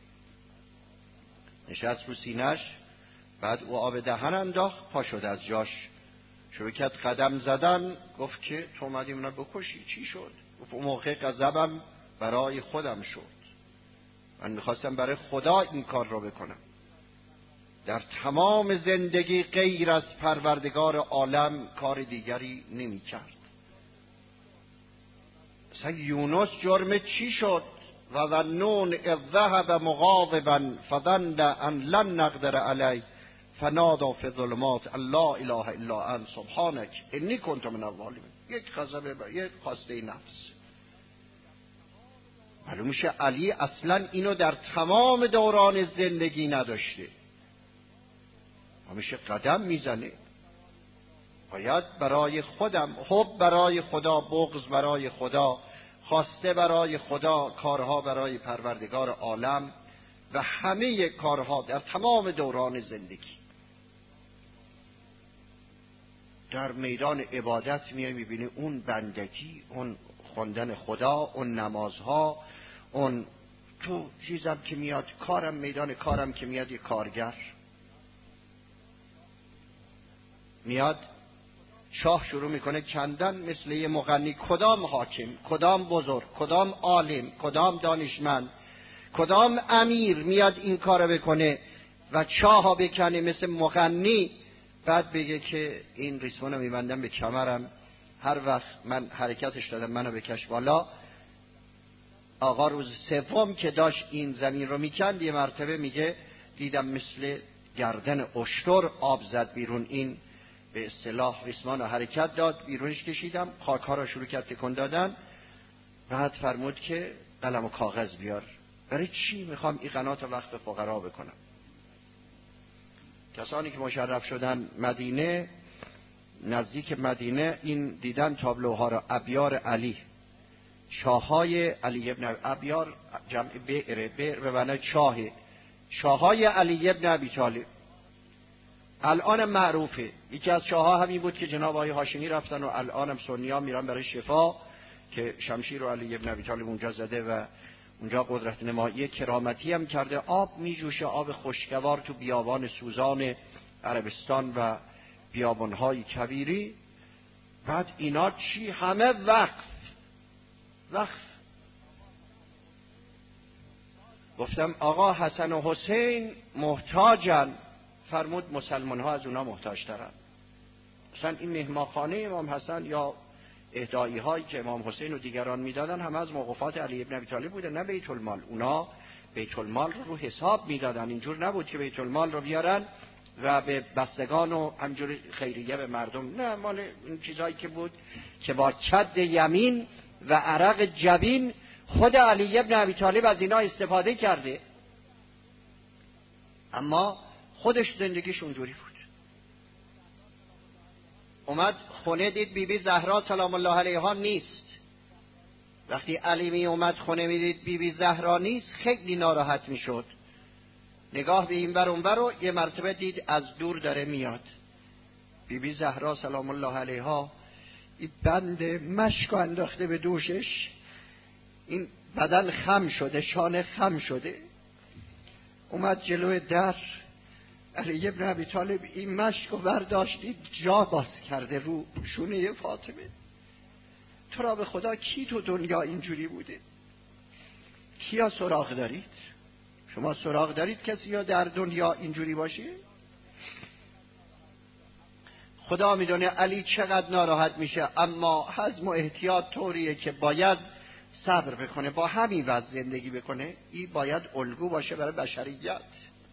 نشست رو سینه‌اش، بعد او آب دهن انداخت، پا شد از جاش، شروع کرد قدم زدن. گفت که تو اومدی منو بکشی، چی شد؟ گفت اون موقع غضبم برای خودم شد، من میخواستم برای خدا این کار رو بکنم. در تمام زندگی غیر از پروردگار عالم کار دیگری نمی کرد. مثلا یونس جرم چی شد؟ و ظنون اذ ذهب مغاضبا فظن ان لن نقدر علیه فنادى فی الظلمات ان لا اله الا انت سبحانک انی کنت من الظالمین. یک غضب، یک خواسته نفس. معلوم میشه علی اصلا اینو در تمام دوران زندگی نداشته. همیشه قدم میزنه. باید برای خودم، حب برای خدا، بغض برای خدا، خواسته برای خدا، کارها برای پروردگار عالم و همه کارها در تمام دوران زندگی. در میدان عبادت میای میبینی اون بندگی، اون خوندن خدا، اون نمازها، اون تو چیزم که میاد، کارم، میدان کارم که میاد، یه کارگر میاد شاه شروع میکنه کندن مثل یه مغنی. کدام حاکم، کدام بزرگ، کدام عالم، کدام دانشمند، کدام امیر میاد این کارو بکنه و چاها بکنه مثل مغنی، بعد بگه که این ریسمانو میبندم به کمرم، هر وقت من حرکتش دادم منو بکش بالا. آقا روز سوم که داشت این زمین رو میکند، یه مرتبه میگه دیدم مثل گردن اشتر آب زد بیرون. این به اصطلاح ریسمان رو حرکت داد، بیرونش کشیدم، خاک‌ها رو شروع کرد تکون دادن. بعد فرمود که قلم و کاغذ بیار. برای چی؟ میخوام این قنات وقت فقرا بکنم. کسانی که مشرف شدن مدینه، نزدیک مدینه، این دیدن تابلوها را. ابیار علی، چاهای علی ابن ابیار، جمع بئر، بئر به معنی چاه، چاهای علی ابن ابی طالب. الان معروفه. یکی از چاها همین بود که جناب آقای هاشمی رفتن و الانم سنی‌ها میرن برای شفا، که شمشیر و علی ابن ابی طالب اونجا زده و اونجا قدرت نمایی کرامتی هم کرده. آب میجوشه، آب خوشگوار تو بیابان سوزان عربستان و بیابانهای کویری. بعد اینا چی؟ همه وقف وقف. گفتم آقا حسن و حسین محتاجن. فرمود مسلمان ها از اونا محتاج ترن. مثلا این مهمانخانه امام حسن یا اهدایی هایی که امام حسین و دیگران میدادن همه از موقوفات علی ابن ابی طالب بوده، نه بیت المال. اونا بیت المال رو رو حساب میدادن. اینجور نبود که بیت المال رو بیارن و به بستگان و همجور خیریه به مردم. نه، مال این چیزایی که بود که با کد یمین و عرق جبین خود علی ابن ابی طالب از اینا استفاده کرده. اما خودش زندگیش اونجوری بود. اومد خونه دید بیبی زهرا سلام الله علیها نیست. وقتی علی می اومد خونه می دید بیبی زهرا نیست خیلی ناراحت می شد. نگاه به این ور اون ور رو یه مرتبه دید از دور داره میاد. بیبی زهرا سلام الله علیها این بند مشک انداخته به دوشش، این بدن خم شده، شانه خم شده. اومد جلوی در، علی ابن ابی طالب این مشک رو برداشتید جا باز کرده رو شونه فاطمه. تو را به خدا کی تو دنیا اینجوری بوده؟ کیا سراغ دارید؟ شما سراغ دارید کسی یا در دنیا اینجوری باشه؟ خدا میدونه علی چقدر ناراحت میشه، اما حزم و احتیاط طوریه که باید صبر بکنه، با همین وضع زندگی بکنه. این باید الگو باشه برای بشریت.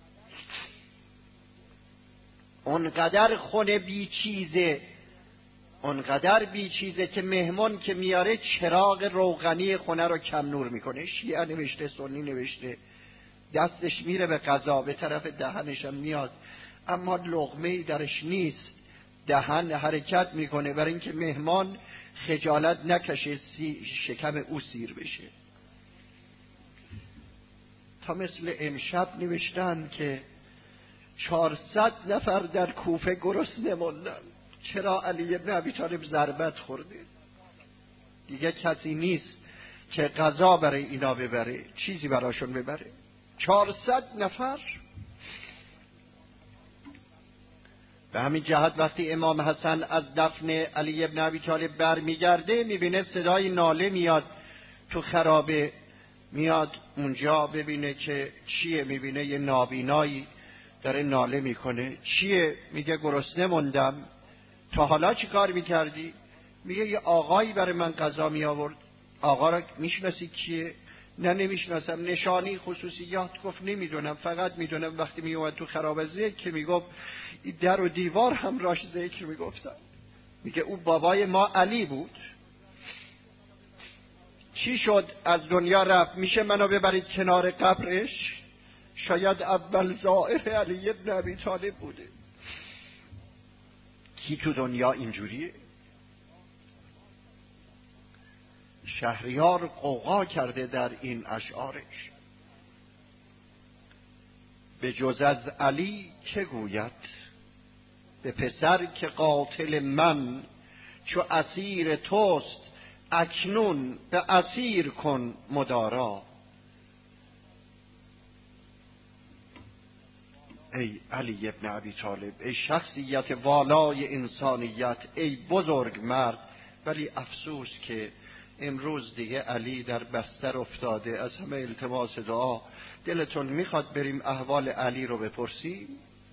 اونقدر خونه بی چیزه، اونقدر بی چیزه که مهمان که میاره چراغ روغنی خونه رو کم نور میکنه. شیعه نوشته، سنی نوشته، دستش میره به غذا، به طرف دهنش هم میاد، اما لقمه‌ای درش نیست، دهن حرکت میکنه برای اینکه مهمان خجالت نکشه سی شکم او سیر بشه. تا مثل امشب نوشتن که چهارصد نفر در کوفه گرسنه موندن. چرا؟ علی ابن ابی طالب ضربت خورده. دیگه کسی نیست که غذا برای اینا ببره، چیزی براشون ببره. چهارصد نفر. به همین جهت وقتی امام حسن از دفن علی ابن ابی طالب برمیگرده میبینه صدای ناله میاد تو خرابه، میاد اونجا ببینه که چیه. میبینه یه نابینایی داره ناله میکنه. چیه؟ میگه گرسنه موندم. تا حالا چی کار میکردی؟ میگه یه آقایی برای من غذا می آورد. آقا را میشناسی کیه؟ نه نمیشناسم. نشانی خصوصیات گفت نمیدونم، فقط میدونم وقتی می اومد تو خرابه ذکر که میگفت در و دیوار هم راش ذکر میگفتن. میگه او بابای ما علی بود. چی شد از دنیا رفت؟ میشه منو ببرید کنار قبرش؟ شاید اول زائر علی ابن ابی طالب بوده. کی تو دنیا اینجوریه؟ شهریار قوقا کرده در این اشعارش. به جز از علی چه گوید؟ به پسر که قاتل من چو اسیر توست، اکنون به اسیر کن مدارا. ای علی ابن ابی طالب، ای شخصیت والای انسانیت، ای بزرگ مرد. ولی افسوس که امروز دیگه علی در بستر افتاده. از همه التماس دعا، دلتون میخواد بریم احوال علی رو بپرسیم؟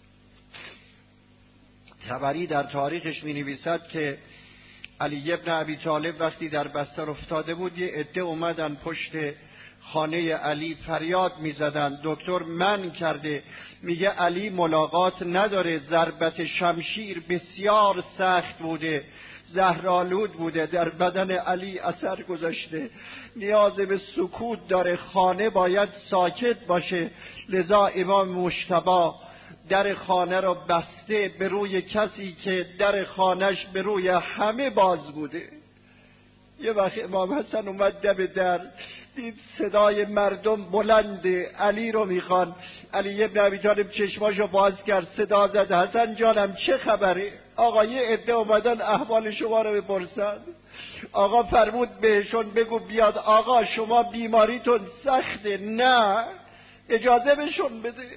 طبری در تاریخش می نویسد که علی ابن ابی طالب وقتی در بستر افتاده بود یه عده اومدن پشت خانه علی فریاد می زدن دکتر من کرده. میگه علی ملاقات نداره، ضربت شمشیر بسیار سخت بوده، زهرآلود بوده، در بدن علی اثر گذاشته، نیاز به سکوت داره، خانه باید ساکت باشه. لذا امام مجتبی در خانه را بسته به روی کسی که در خانهش به روی همه باز بوده. یه وقت امام حسن اومد دم در، دید صدای مردم بلنده، علی رو میخوان. علی ابن ابی طالب چشماشو باز کرد، صدا زد حسن جانم چه خبره؟ آقا یه عده اومدن احوال شما رو بپرسن. آقا فرمود بهشون بگو بیاد. آقا شما بیماریتون سخته؟ نه، اجازه بهشون بده.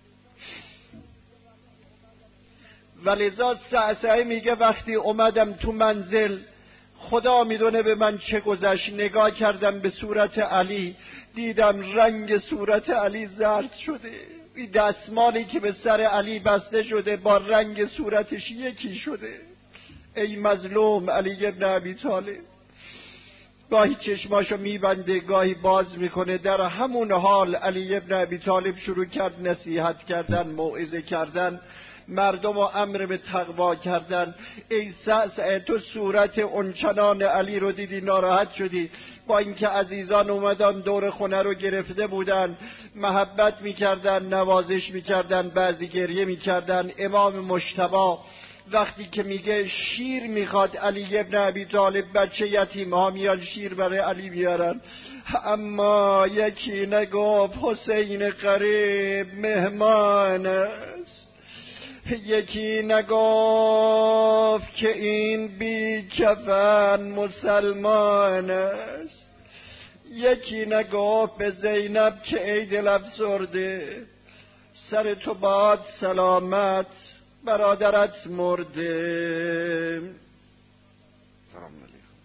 ولذا سعسعه میگه وقتی اومدم تو منزل خدا میدونه به من چه گذشت، نگاه کردم به صورت علی، دیدم رنگ صورت علی زرد شده، این دستمالی که به سر علی بسته شده با رنگ صورتش یکی شده. ای مظلوم علی ابن ابی طالب. گاهی چشماشو میبنده، گاهی باز میکنه. در همون حال علی ابن ابی طالب شروع کرد نصیحت کردن، موعظه کردن، مردم رو امر به تقوا کردن. ای سعسعه تو صورت اونچنان علی رو دیدی ناراحت شدی، با اینکه عزیزان اومدن دور خونه رو گرفته بودن، محبت میکردن، نوازش میکردن، بعضی گریه میکردن. امام مجتبی وقتی که میگه شیر میخواد علی ابن ابی طالب، بچه یتیم ها میان شیر برای علی بیارن، اما یکی نگفت حسین قریب مهمان است، یکی نگفت که این بی کفن مسلمان است، یکی نگفت به زینب که ای دل افسرده سر تو باد سلامت برادرت مرده. سلام علیکم.